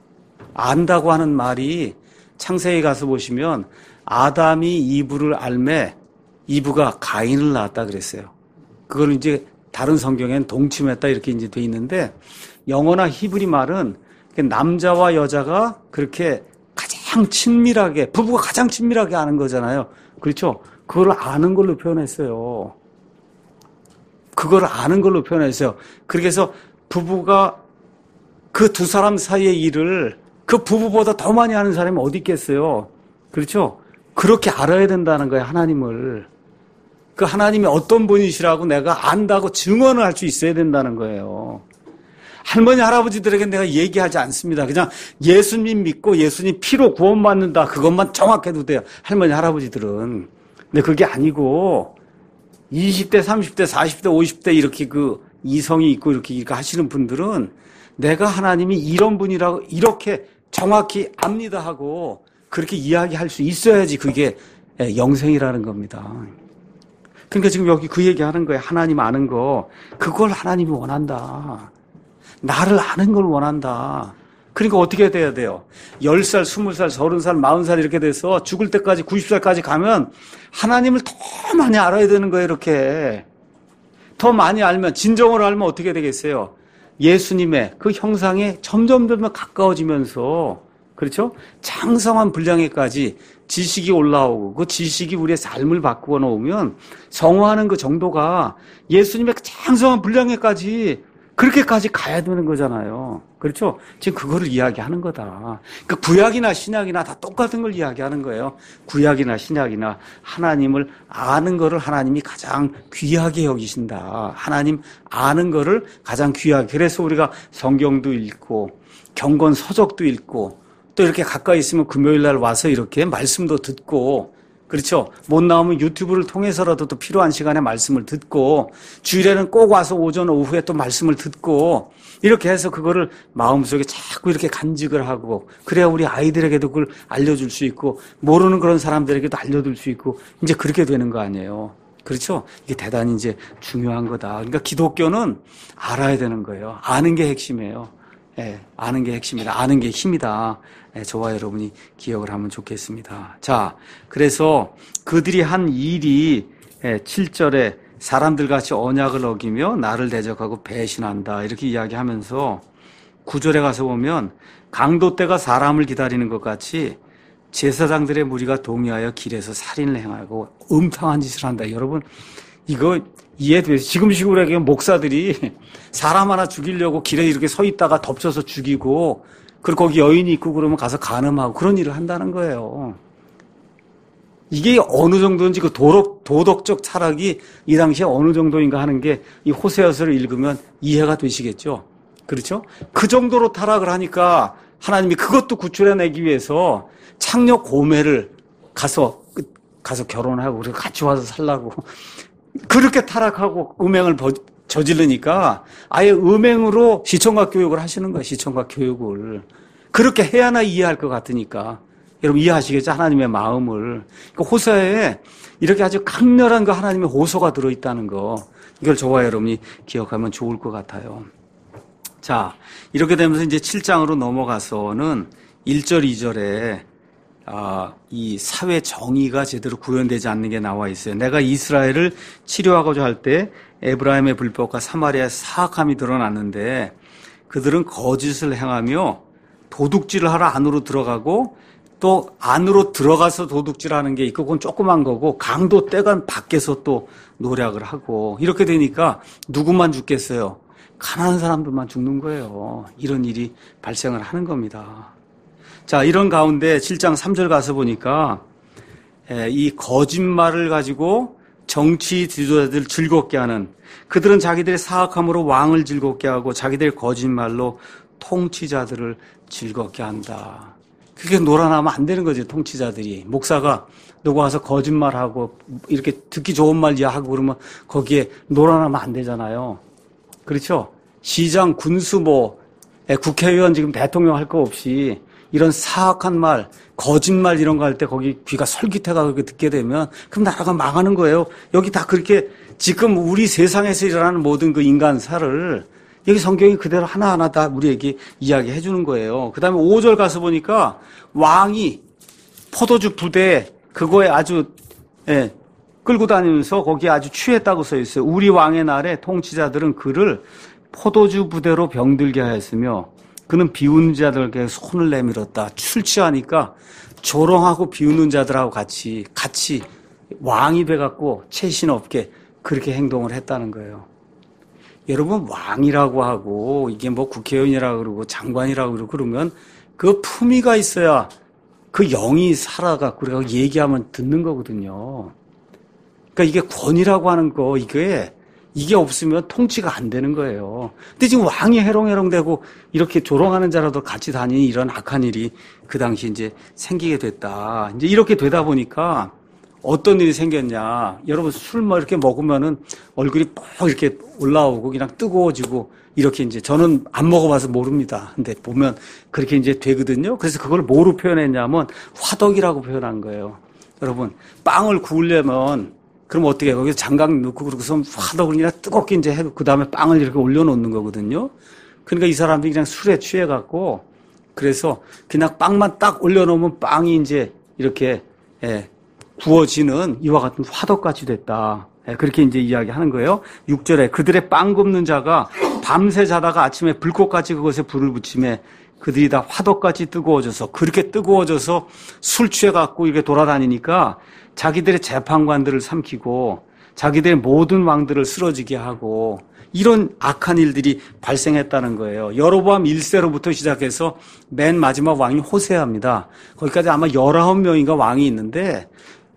안다고 하는 말이 창세기 가서 보시면 아담이 이브를 알매 이브가 가인을 낳았다 그랬어요. 그걸 이제 다른 성경엔 동침했다 이렇게 이제 돼 있는데 영어나 히브리 말은 남자와 여자가 그렇게 가장 친밀하게, 부부가 가장 친밀하게 아는 거잖아요. 그렇죠? 그걸 아는 걸로 표현했어요. 그걸 아는 걸로 표현했어요. 그래서 부부가 그 두 사람 사이의 일을 그 부부보다 더 많이 아는 사람이 어디 있겠어요? 그렇죠? 그렇게 알아야 된다는 거예요, 하나님을. 그 하나님이 어떤 분이시라고 내가 안다고 증언을 할 수 있어야 된다는 거예요. 할머니, 할아버지들에게 내가 얘기하지 않습니다. 그냥 예수님 믿고 예수님 피로 구원받는다. 그것만 정확해도 돼요. 할머니, 할아버지들은. 근데 그게 아니고 20대, 30대, 40대, 50대 이렇게 그 이성이 있고 이렇게 하시는 분들은 내가 하나님이 이런 분이라고 이렇게 정확히 압니다 하고 그렇게 이야기할 수 있어야지 그게 영생이라는 겁니다. 그러니까 지금 여기 그 얘기하는 거예요. 하나님 아는 거. 그걸 하나님이 원한다. 나를 아는 걸 원한다. 그러니까 어떻게 돼야 돼요? 10살, 20살, 30살, 40살 이렇게 돼서 죽을 때까지 90살까지 가면 하나님을 더 많이 알아야 되는 거예요. 이렇게. 더 많이 알면, 진정으로 알면 어떻게 되겠어요? 예수님의 그 형상에 점점 가까워지면서, 그렇죠? 장성한 분량에까지 지식이 올라오고 그 지식이 우리의 삶을 바꾸어 놓으면 성화하는 그 정도가 예수님의 그 장성한 분량에까지 그렇게까지 가야 되는 거잖아요. 그렇죠? 지금 그거를 이야기하는 거다. 그 구약이나 신약이나 다 똑같은 걸 이야기하는 거예요. 구약이나 신약이나 하나님을 아는 거를 하나님이 가장 귀하게 여기신다. 하나님 아는 거를 가장 귀하게. 그래서 우리가 성경도 읽고 경건 서적도 읽고 또 이렇게 가까이 있으면 금요일 날 와서 이렇게 말씀도 듣고 그렇죠. 못 나오면 유튜브를 통해서라도 또 필요한 시간에 말씀을 듣고 주일에는 꼭 와서 오전 오후에 또 말씀을 듣고 이렇게 해서 그거를 마음속에 자꾸 이렇게 간직을 하고 그래야 우리 아이들에게도 그걸 알려줄 수 있고 모르는 그런 사람들에게도 알려줄 수 있고 이제 그렇게 되는 거 아니에요. 그렇죠. 이게 대단히 이제 중요한 거다. 그러니까 기독교는 알아야 되는 거예요. 아는 게 핵심이에요. 예, 아는 게 핵심이다. 아는 게 힘이다. 예, 저와 여러분이 기억을 하면 좋겠습니다. 자, 그래서 그들이 한 일이 7절에 사람들같이 언약을 어기며 나를 대적하고 배신한다. 이렇게 이야기하면서 9절에 가서 보면 강도 때가 사람을 기다리는 것 같이 제사장들의 무리가 동의하여 길에서 살인을 행하고 음탕한 짓을 한다. 여러분, 이거 이해돼요? 지금 식으로 얘기하면 목사들이 사람 하나 죽이려고 길에 이렇게 서 있다가 덮쳐서 죽이고 그리고 거기 여인이 있고 그러면 가서 간음하고 그런 일을 한다는 거예요. 이게 어느 정도인지 그 도덕적 철학이 이 당시에 어느 정도인가 하는 게 이 호세아서를 읽으면 이해가 되시겠죠? 그렇죠? 그 정도로 타락을 하니까 하나님이 그것도 구출해내기 위해서 창녀 고매를 가서 결혼하고 그리고 같이 와서 살라고 그렇게 타락하고 음행을 저지르니까 아예 음행으로 시청각 교육을 하시는 거예요. 시청각 교육을. 그렇게 해야나 이해할 것 같으니까. 여러분 이해하시겠죠? 하나님의 마음을. 그러니까 호세아에 이렇게 아주 강렬한 그 하나님의 호소가 들어있다는 거. 이걸 저와 여러분이 기억하면 좋을 것 같아요. 자, 이렇게 되면서 이제 7장으로 넘어가서는 1절, 2절에 이 사회 정의가 제대로 구현되지 않는 게 나와 있어요. 내가 이스라엘을 치료하고자 할 때 에브라임의 불법과 사마리아의 사악함이 드러났는데 그들은 거짓을 행하며 도둑질을 하러 안으로 들어가고 또 안으로 들어가서 도둑질하는 게 있고 그건 조그만 거고 강도 때가 밖에서 또 노력을 하고 이렇게 되니까 누구만 죽겠어요? 가난한 사람들만 죽는 거예요. 이런 일이 발생을 하는 겁니다. 자, 이런 가운데 7장 3절 가서 보니까 이 거짓말을 가지고 정치 지도자들 즐겁게 하는, 그들은 자기들의 사악함으로 왕을 즐겁게 하고 자기들의 거짓말로 통치자들을 즐겁게 한다. 그게 놀아나면 안 되는 거죠, 통치자들이. 목사가 누구 와서 거짓말하고 이렇게 듣기 좋은 말 이야기하고 그러면 거기에 놀아나면 안 되잖아요. 그렇죠? 시장, 군수, 국회의원, 지금 대통령 할 거 없이 이런 사악한 말, 거짓말 이런 거 할 때 거기 귀가 솔깃해가 그렇게 듣게 되면 그럼 나라가 망하는 거예요. 여기 다 그렇게 지금 우리 세상에서 일어나는 모든 그 인간사를 여기 성경이 그대로 하나하나 다 우리에게 이야기해 주는 거예요. 그 다음에 5절 가서 보니까 왕이 포도주 부대 그거에 아주 끌고 다니면서 거기에 아주 취했다고 써 있어요. 우리 왕의 날에 통치자들은 그를 포도주 부대로 병들게 하였으며 그는 비웃는 자들에게 손을 내밀었다. 출치하니까 조롱하고 비웃는 자들하고 같이 왕이 돼갖고 채신 없게 그렇게 행동을 했다는 거예요. 여러분, 왕이라고 하고 이게 국회의원이라고 그러고 장관이라고 그러고 그러면 그 품위가 있어야 그 영이 살아갖고 그래서 얘기하면 듣는 거거든요. 그러니까 이게 권위라고 하는 거 이게 없으면 통치가 안 되는 거예요. 근데 지금 왕이 해롱해롱대고 이렇게 조롱하는 자라도 같이 다니는 이런 악한 일이 그 당시 이제 생기게 됐다. 이제 이렇게 되다 보니까 어떤 일이 생겼냐. 여러분 술 이렇게 먹으면은 얼굴이 뻑 이렇게 올라오고 그냥 뜨거워지고 이렇게 이제 저는 안 먹어봐서 모릅니다. 근데 보면 그렇게 이제 되거든요. 그래서 그걸 뭐로 표현했냐면 화덕이라고 표현한 거예요. 여러분 빵을 구우려면 그럼 어떻게 해요? 거기서 장갑 넣고 그러고서 화덕을 그냥 뜨겁게 이제 해고 그 다음에 빵을 이렇게 올려놓는 거거든요. 그러니까 이 사람들이 그냥 술에 취해갖고 그래서 그냥 빵만 딱 올려놓으면 빵이 이제 이렇게 구워지는 이와 같은 화덕같이 됐다. 그렇게 이제 이야기하는 거예요. 6절에 그들의 빵 굽는 자가 밤새 자다가 아침에 불꽃같이 그것에 불을 붙이매 그들이 다 화덕같이 뜨거워져서 그렇게 뜨거워져서 술 취해갖고 이렇게 돌아다니니까 자기들의 재판관들을 삼키고 자기들의 모든 왕들을 쓰러지게 하고 이런 악한 일들이 발생했다는 거예요. 여로보암 1세로부터 시작해서 맨 마지막 왕이 호세아입니다. 거기까지 아마 19명인가 왕이 있는데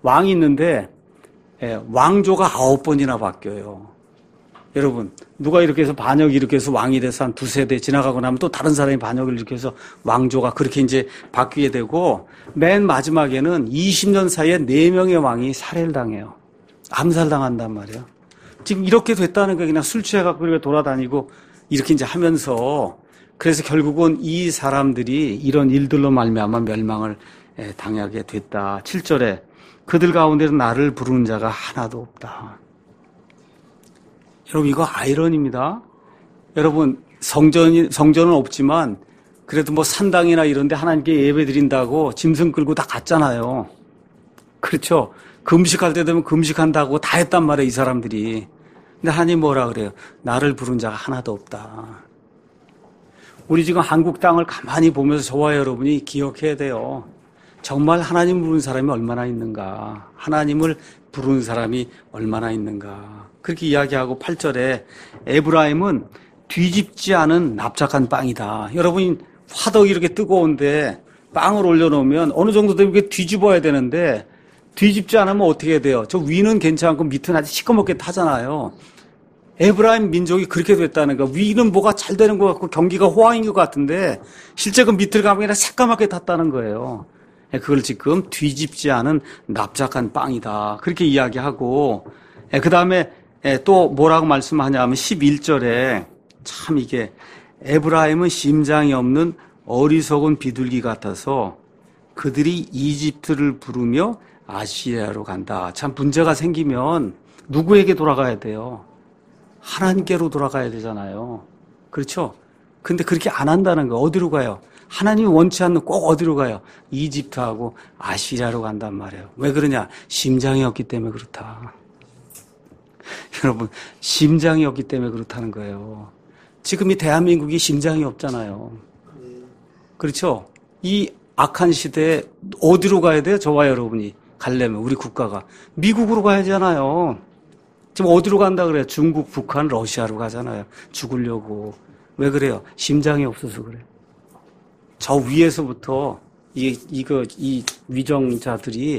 왕조가 9번이나 바뀌어요. 여러분 누가 이렇게 해서 반역이 이렇게 해서 왕이 돼서 한 2세대 지나가고 나면 또 다른 사람이 반역을 이렇게 해서 왕조가 그렇게 이제 바뀌게 되고 맨 마지막에는 20년 사이에 4명의 왕이 살해를 당해요. 암살당한단 말이에요. 지금 이렇게 됐다는 거 그냥 술 취해갖고 이렇게 돌아다니고 이렇게 이제 하면서 그래서 결국은 이 사람들이 이런 일들로 말미암아 멸망을 당하게 됐다. 7절에 그들 가운데서 나를 부르는 자가 하나도 없다. 여러분 이거 아이러니입니다. 여러분 성전은 없지만 그래도 산당이나 이런 데 하나님께 예배 드린다고 짐승 끌고 다 갔잖아요. 그렇죠? 금식할 때 되면 금식한다고 다 했단 말이에요, 이 사람들이. 근데 하나님 뭐라 그래요? 나를 부른 자가 하나도 없다. 우리 지금 한국 땅을 가만히 보면서 저와 여러분이 기억해야 돼요. 정말 하나님 부른 사람이 얼마나 있는가. 하나님을 부르는 사람이 얼마나 있는가. 그렇게 이야기하고 8절에 에브라임은 뒤집지 않은 납작한 빵이다. 여러분 화덕이 이렇게 뜨거운데 빵을 올려놓으면 어느 정도 되면 이게 뒤집어야 되는데 뒤집지 않으면 어떻게 돼요? 저 위는 괜찮고 밑은 아주 시커멓게 타잖아요. 에브라임 민족이 그렇게 됐다는 거. 위는 뭐가 잘 되는 것 같고 경기가 호황인 것 같은데 실제 그 밑을 가면 그냥 새까맣게 탔다는 거예요. 그걸 지금 뒤집지 않은 납작한 빵이다. 그렇게 이야기하고 그 다음에 또 뭐라고 말씀하냐면 11절에 참 이게 에브라임은 심장이 없는 어리석은 비둘기 같아서 그들이 이집트를 부르며 아시리아로 간다. 참 문제가 생기면 누구에게 돌아가야 돼요? 하나님께로 돌아가야 되잖아요. 그렇죠? 근데 그렇게 안 한다는 거. 어디로 가요? 하나님이 원치 않는 꼭 어디로 가요? 이집트하고 아시리아로 간단 말이에요. 왜 그러냐? 심장이 없기 때문에 그렇다. 여러분, 심장이 없기 때문에 그렇다는 거예요. 지금 이 대한민국이 심장이 없잖아요. 그렇죠? 이 악한 시대에 어디로 가야 돼요? 저와 여러분이 가려면 우리 국가가. 미국으로 가야 하잖아요. 지금 어디로 간다 그래요? 중국, 북한, 러시아로 가잖아요. 죽으려고. 왜 그래요? 심장이 없어서 그래요. 저 위에서부터 이 위정자들이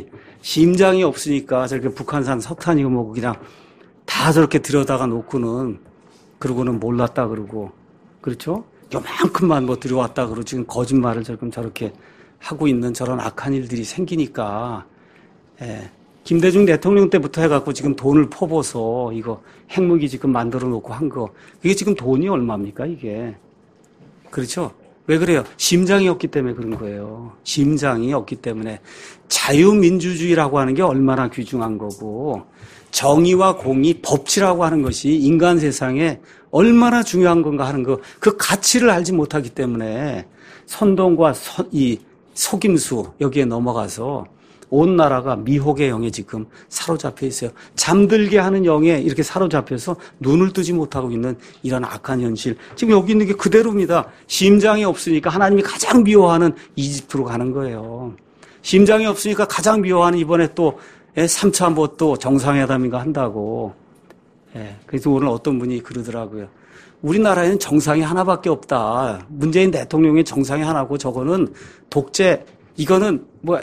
심장이 없으니까 저렇게 북한산 석탄이고 뭐고 그냥 다 저렇게 들여다가 놓고는 그러고는 몰랐다 그러고 그렇죠? 요만큼만 뭐 들여왔다 그러고 지금 거짓말을 저렇게 하고 있는 저런 악한 일들이 생기니까 김대중 대통령 때부터 해갖고 지금 돈을 퍼부어서 이거 핵무기 지금 만들어 놓고 한 거 이게 지금 돈이 얼마입니까 이게 그렇죠? 왜 그래요? 심장이 없기 때문에 그런 거예요. 심장이 없기 때문에 자유민주주의라고 하는 게 얼마나 귀중한 거고 정의와 공의, 법치라고 하는 것이 인간 세상에 얼마나 중요한 건가 하는 거 그 가치를 알지 못하기 때문에 선동과 이 속임수 여기에 넘어가서 온 나라가 미혹의 영에 지금 사로잡혀 있어요. 잠들게 하는 영에 이렇게 사로잡혀서 눈을 뜨지 못하고 있는 이런 악한 현실. 지금 여기 있는 게 그대로입니다. 심장이 없으니까 하나님이 가장 미워하는 이집트로 가는 거예요. 심장이 없으니까 가장 미워하는 이번에 또 3차 뭐 또 정상회담인가 한다고. 그래서 오늘 어떤 분이 그러더라고요. 우리나라에는 정상이 하나밖에 없다. 문재인 대통령의 정상이 하나고 저거는 독재, 이거는 뭐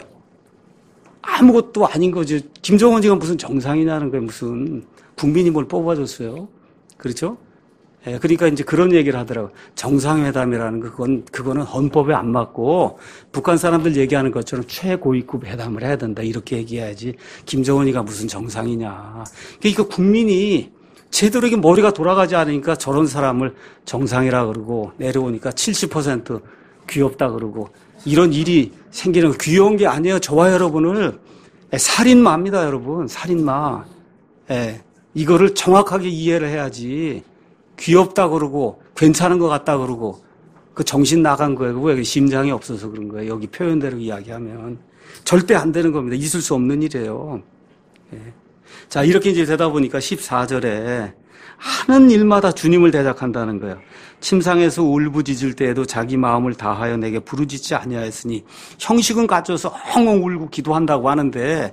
아무것도 아닌 거지. 김정은 지금 무슨 정상이냐는 거예요. 무슨 국민이 뭘 뽑아줬어요. 그렇죠? 그러니까 이제 그런 얘기를 하더라고요. 정상회담이라는 그거는 헌법에 안 맞고 북한 사람들 얘기하는 것처럼 최고위급 회담을 해야 된다. 이렇게 얘기해야지. 김정은이가 무슨 정상이냐. 그러니까 국민이 제대로 이게 머리가 돌아가지 않으니까 저런 사람을 정상이라 그러고 내려오니까 70% 귀엽다 그러고 이런 일이 생기는 귀여운 게 아니에요. 저와 여러분을 살인마입니다, 여러분. 살인마. 이거를 정확하게 이해를 해야지. 귀엽다 그러고 괜찮은 것 같다 그러고 그 정신 나간 거예요. 왜 심장이 없어서 그런 거예요. 여기 표현대로 이야기하면 절대 안 되는 겁니다. 있을 수 없는 일이에요. 자, 이렇게 이제 되다 보니까 14절에 하는 일마다 주님을 대적한다는 거예요. 침상에서 울부짖을 때에도 자기 마음을 다하여 내게 부르짖지 아니하였으니 형식은 갖춰서 엉엉 울고 기도한다고 하는데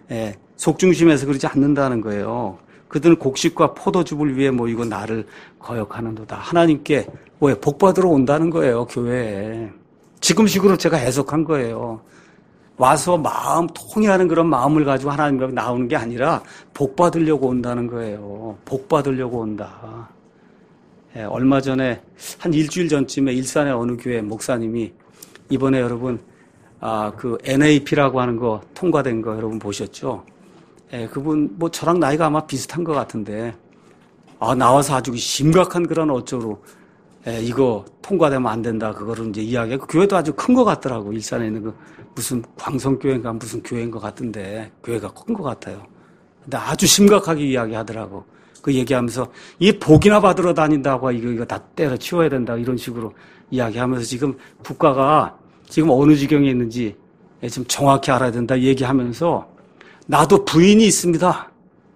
속중심에서 그러지 않는다는 거예요. 그들은 곡식과 포도즙을 위해 모이고 나를 거역하는도다. 하나님께 왜 복받으러 온다는 거예요. 교회에. 지금식으로 제가 해석한 거예요. 와서 마음 통해하는 그런 마음을 가지고 하나님과 나오는 게 아니라 복 받으려고 온다는 거예요. 복 받으려고 온다. 얼마 전에 한 일주일 전쯤에 일산의 어느 교회 목사님이 이번에 여러분 그 NAP라고 하는 거 통과된 거 여러분 보셨죠? 그분 뭐 저랑 나이가 아마 비슷한 것 같은데 나와서 아주 심각한 그런 어쩌로 이거 통과되면 안 된다. 그거를 이제 이야기하고 교회도 아주 큰 것 같더라고. 일산에 있는 그 무슨 광성교회인가 무슨 교회인 것 같은데 교회가 큰 것 같아요. 근데 아주 심각하게 이야기하더라고. 그 얘기하면서 이 복이나 받으러 다닌다고 이거 다 때려치워야 된다. 이런 식으로 이야기하면서 지금 국가가 지금 어느 지경에 있는지 좀 정확히 알아야 된다. 얘기하면서 나도 부인이 있습니다.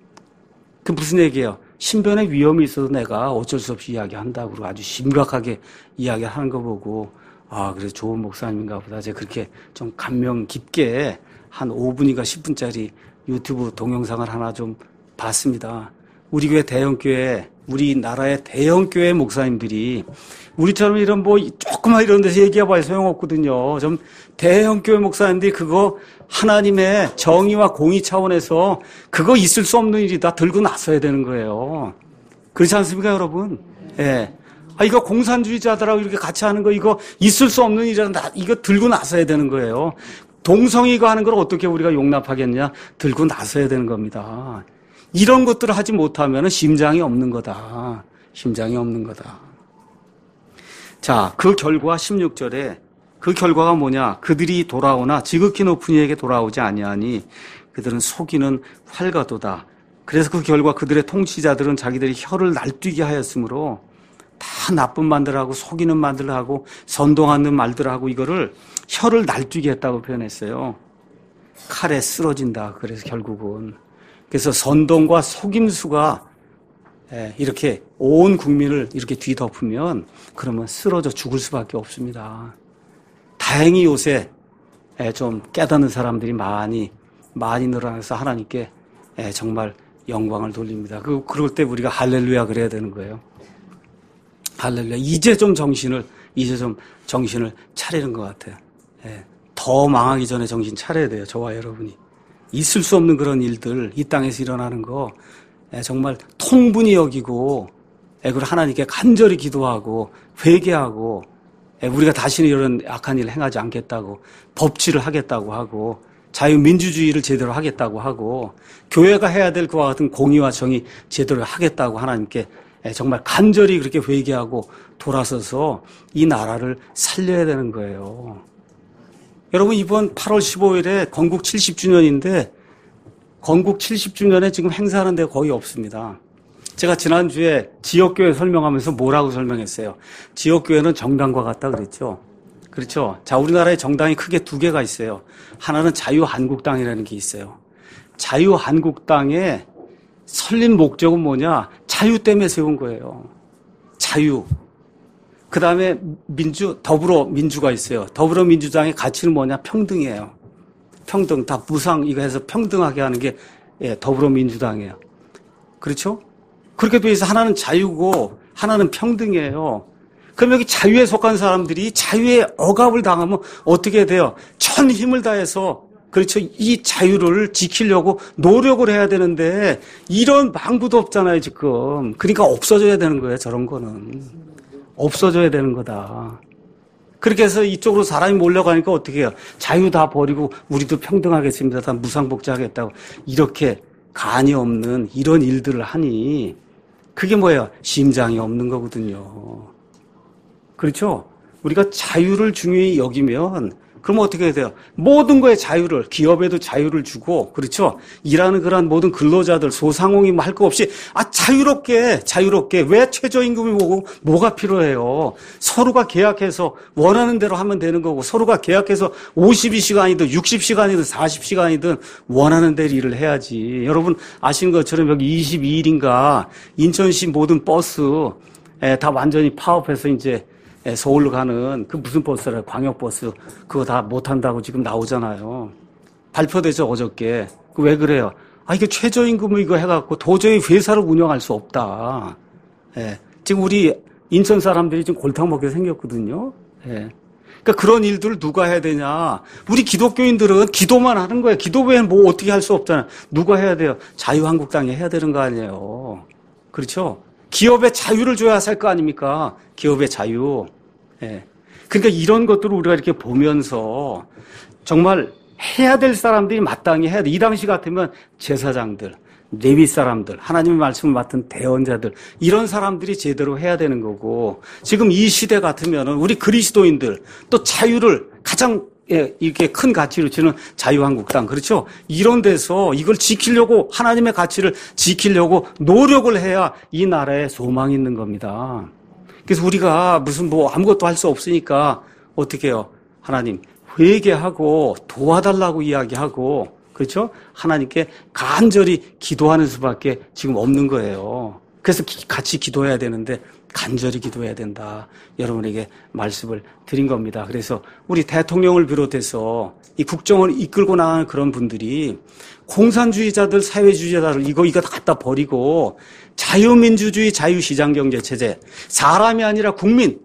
그 무슨 얘기예요? 신변의 위험이 있어도 내가 어쩔 수 없이 이야기한다고 아주 심각하게 이야기하는 거 보고 그래서 좋은 목사님인가 보다. 제가 그렇게 좀 감명 깊게 한 5분인가 10분짜리 유튜브 동영상을 하나 좀 봤습니다. 우리 교회 대형교회, 우리나라의 대형교회 목사님들이 우리처럼 이런 뭐 조그만 이런 데서 얘기해봐야 소용없거든요. 좀 대형교회 목사님들이 그거 하나님의 정의와 공의 차원에서 그거 있을 수 없는 일이다 들고 나서야 되는 거예요. 그렇지 않습니까, 여러분? 이거 공산주의자들하고 이렇게 같이 하는 거 이거 있을 수 없는 일이라 이거 들고 나서야 되는 거예요. 동성이가 하는 걸 어떻게 우리가 용납하겠냐? 들고 나서야 되는 겁니다. 이런 것들을 하지 못하면 심장이 없는 거다. 심장이 없는 거다. 자, 그 결과 16절에 그 결과가 뭐냐? 그들이 돌아오나 지극히 높은 이에게 돌아오지 아니하니 그들은 속이는 활과도다. 그래서 그 결과 그들의 통치자들은 자기들이 혀를 날뛰게 하였으므로 다 나쁜 말들 하고 속이는 말들 하고 선동하는 말들 하고 이거를 혀를 날뛰게 했다고 표현했어요. 칼에 쓰러진다. 그래서 결국은 그래서 선동과 속임수가 이렇게 온 국민을 이렇게 뒤덮으면 그러면 쓰러져 죽을 수밖에 없습니다. 다행히 요새 좀 깨닫는 사람들이 많이 늘어나서 하나님께 정말 영광을 돌립니다. 그럴 때 우리가 할렐루야 그래야 되는 거예요. 할렐루야. 이제 좀 정신을 차리는 것 같아요. 더 망하기 전에 정신 차려야 돼요. 저와 여러분이. 있을 수 없는 그런 일들, 이 땅에서 일어나는 거 정말 통분히 여기고 그리고 하나님께 간절히 기도하고 회개하고 우리가 다시는 이런 악한 일을 행하지 않겠다고 법치를 하겠다고 하고 자유민주주의를 제대로 하겠다고 하고 교회가 해야 될 그와 같은 공의와 정의 제대로 하겠다고 하나님께 정말 간절히 그렇게 회개하고 돌아서서 이 나라를 살려야 되는 거예요. 여러분 이번 8월 15일에 건국 70주년인데 건국 70주년에 지금 행사하는 데가 거의 없습니다. 제가 지난주에 지역교회 설명하면서 뭐라고 설명했어요? 지역교회는 정당과 같다 그랬죠. 그렇죠. 자, 우리나라에 정당이 크게 두 개가 있어요. 하나는 자유한국당이라는 게 있어요. 자유한국당의 설립 목적은 뭐냐? 자유 때문에 세운 거예요. 자유. 그 다음에 더불어민주가 있어요. 더불어민주당의 가치는 뭐냐? 평등이에요. 평등. 다 무상 이거 해서 평등하게 하는 게 더불어민주당이에요. 그렇죠? 그렇게 돼 있어 하나는 자유고 하나는 평등이에요. 그럼 여기 자유에 속한 사람들이 자유에 억압을 당하면 어떻게 돼요? 전 힘을 다해서 그렇죠. 이 자유를 지키려고 노력을 해야 되는데 이런 방법도 없잖아요, 지금. 그러니까 없어져야 되는 거예요, 저런 거는. 없어져야 되는 거다. 그렇게 해서 이쪽으로 사람이 몰려가니까 어떻게 해요? 자유 다 버리고 우리도 평등하겠습니다. 다 무상복지하겠다고. 이렇게 간이 없는 이런 일들을 하니 그게 뭐예요? 심장이 없는 거거든요. 그렇죠? 우리가 자유를 중요히 여기면 그럼 어떻게 해야 돼요? 모든 거에 자유를, 기업에도 자유를 주고, 그렇죠? 일하는 그런 모든 근로자들, 소상공인 할 거 없이, 자유롭게, 왜 최저임금이 뭐가 필요해요? 서로가 계약해서 원하는 대로 하면 되는 거고, 서로가 계약해서 52시간이든 60시간이든 40시간이든 원하는 대로 일을 해야지. 여러분 아시는 것처럼 여기 22일인가 인천시 모든 버스, 다 완전히 파업해서 이제 서울로 가는 그 무슨 버스래 광역버스 그거 다 못한다고 지금 나오잖아요. 발표되죠 어저께. 왜 그래요? 이게 최저임금을 이거 해갖고 도저히 회사를 운영할 수 없다. 지금 우리 인천 사람들이 지금 골탕 먹게 생겼거든요. 그러니까 그런 일들을 누가 해야 되냐? 우리 기독교인들은 기도만 하는 거예요. 기도 외에는 뭐 어떻게 할 수 없잖아요. 누가 해야 돼요? 자유한국당이 해야 되는 거 아니에요. 그렇죠? 기업에 자유를 줘야 살 거 아닙니까? 기업의 자유. 그러니까 이런 것들을 우리가 이렇게 보면서 정말 해야 될 사람들이 마땅히 해야 돼. 이 당시 같으면 제사장들, 레위 사람들, 하나님의 말씀을 맡은 대언자들 이런 사람들이 제대로 해야 되는 거고 지금 이 시대 같으면은 우리 그리스도인들 또 자유를 가장 이렇게 큰 가치로 치는 자유한국당 그렇죠? 이런 데서 이걸 지키려고 하나님의 가치를 지키려고 노력을 해야 이 나라에 소망이 있는 겁니다. 그래서 우리가 무슨 뭐 아무것도 할 수 없으니까 어떻게 해요? 하나님 회개하고 도와달라고 이야기하고 그렇죠? 하나님께 간절히 기도하는 수밖에 지금 없는 거예요. 그래서 같이 기도해야 되는데 간절히 기도해야 된다. 여러분에게 말씀을 드린 겁니다. 그래서 우리 대통령을 비롯해서 이 국정을 이끌고 나가는 그런 분들이 공산주의자들, 사회주의자들 이거 다 갖다 버리고 자유민주주의, 자유시장경제 체제, 사람이 아니라 국민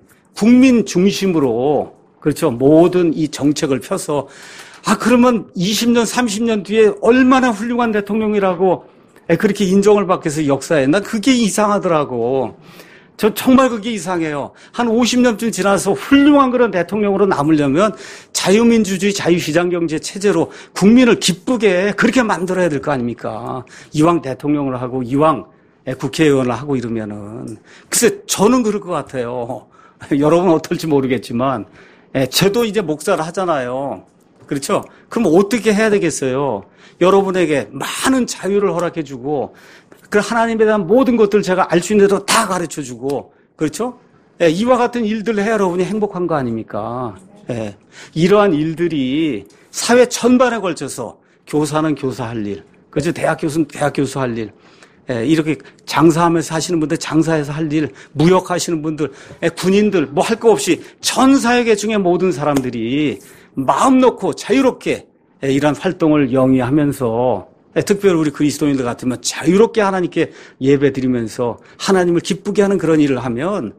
중심으로 그렇죠. 모든 이 정책을 펴서 그러면 20년, 30년 뒤에 얼마나 훌륭한 대통령이라고 그렇게 인정을 받게 해서 역사에 난 그게 이상하더라고. 저 정말 그게 이상해요. 한 50년쯤 지나서 훌륭한 그런 대통령으로 남으려면 자유민주주의, 자유시장경제 체제로 국민을 기쁘게 그렇게 만들어야 될 거 아닙니까? 이왕 대통령을 하고 이왕 국회의원을 하고 이러면은. 글쎄 저는 그럴 것 같아요. 여러분은 어떨지 모르겠지만 저도 이제 목사를 하잖아요. 그렇죠? 그럼 어떻게 해야 되겠어요? 여러분에게 많은 자유를 허락해주고 그 하나님에 대한 모든 것들을 제가 알 수 있는 대로 다 가르쳐주고 그렇죠? 이와 같은 일들을 해야 여러분이 행복한 거 아닙니까? 이러한 일들이 사회 전반에 걸쳐서 교사는 교사할 일, 그렇죠? 대학 교수는 대학 교수 할 일, 이렇게 장사하면서 하시는 분들 장사해서 할 일, 무역하시는 분들, 군인들 뭐 할 거 없이 전 사회계 중에 모든 사람들이 마음 놓고 자유롭게 이런 활동을 영위하면서 특별히 우리 그리스도인들 같으면 자유롭게 하나님께 예배드리면서 하나님을 기쁘게 하는 그런 일을 하면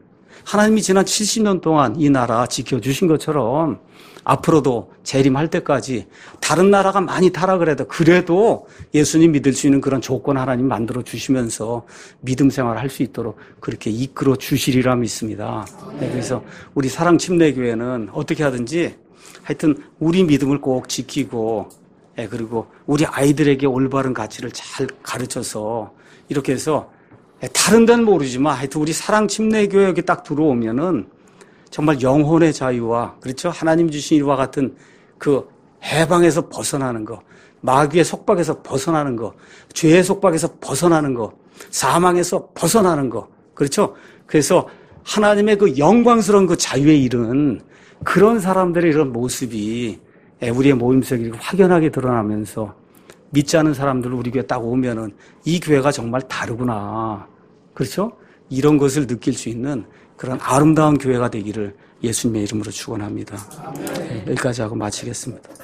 하나님이 지난 70년 동안 이 나라 지켜주신 것처럼 앞으로도 재림할 때까지 다른 나라가 많이 타락을 해도 그래도 예수님 믿을 수 있는 그런 조건 하나님 만들어 주시면서 믿음 생활을 할 수 있도록 그렇게 이끌어 주시리라 믿습니다. 네, 그래서 우리 사랑침례교회는 어떻게 하든지 하여튼 우리 믿음을 꼭 지키고 그리고 우리 아이들에게 올바른 가치를 잘 가르쳐서 이렇게 해서 다른 데는 모르지만 하여튼 우리 사랑침례교회 여기 딱 들어오면은 정말 영혼의 자유와 그렇죠? 하나님 주신 이와 같은 그 해방에서 벗어나는 거, 마귀의 속박에서 벗어나는 거, 죄의 속박에서 벗어나는 거, 사망에서 벗어나는 거, 그렇죠? 그래서 하나님의 그 영광스러운 그 자유에 이른 그런 사람들의 이런 모습이 우리의 모임석에 확연하게 드러나면서 믿지 않은 사람들 우리 교회 딱 오면은 이 교회가 정말 다르구나, 그렇죠? 이런 것을 느낄 수 있는 그런 아름다운 교회가 되기를 예수님의 이름으로 축원합니다. 네, 여기까지 하고 마치겠습니다.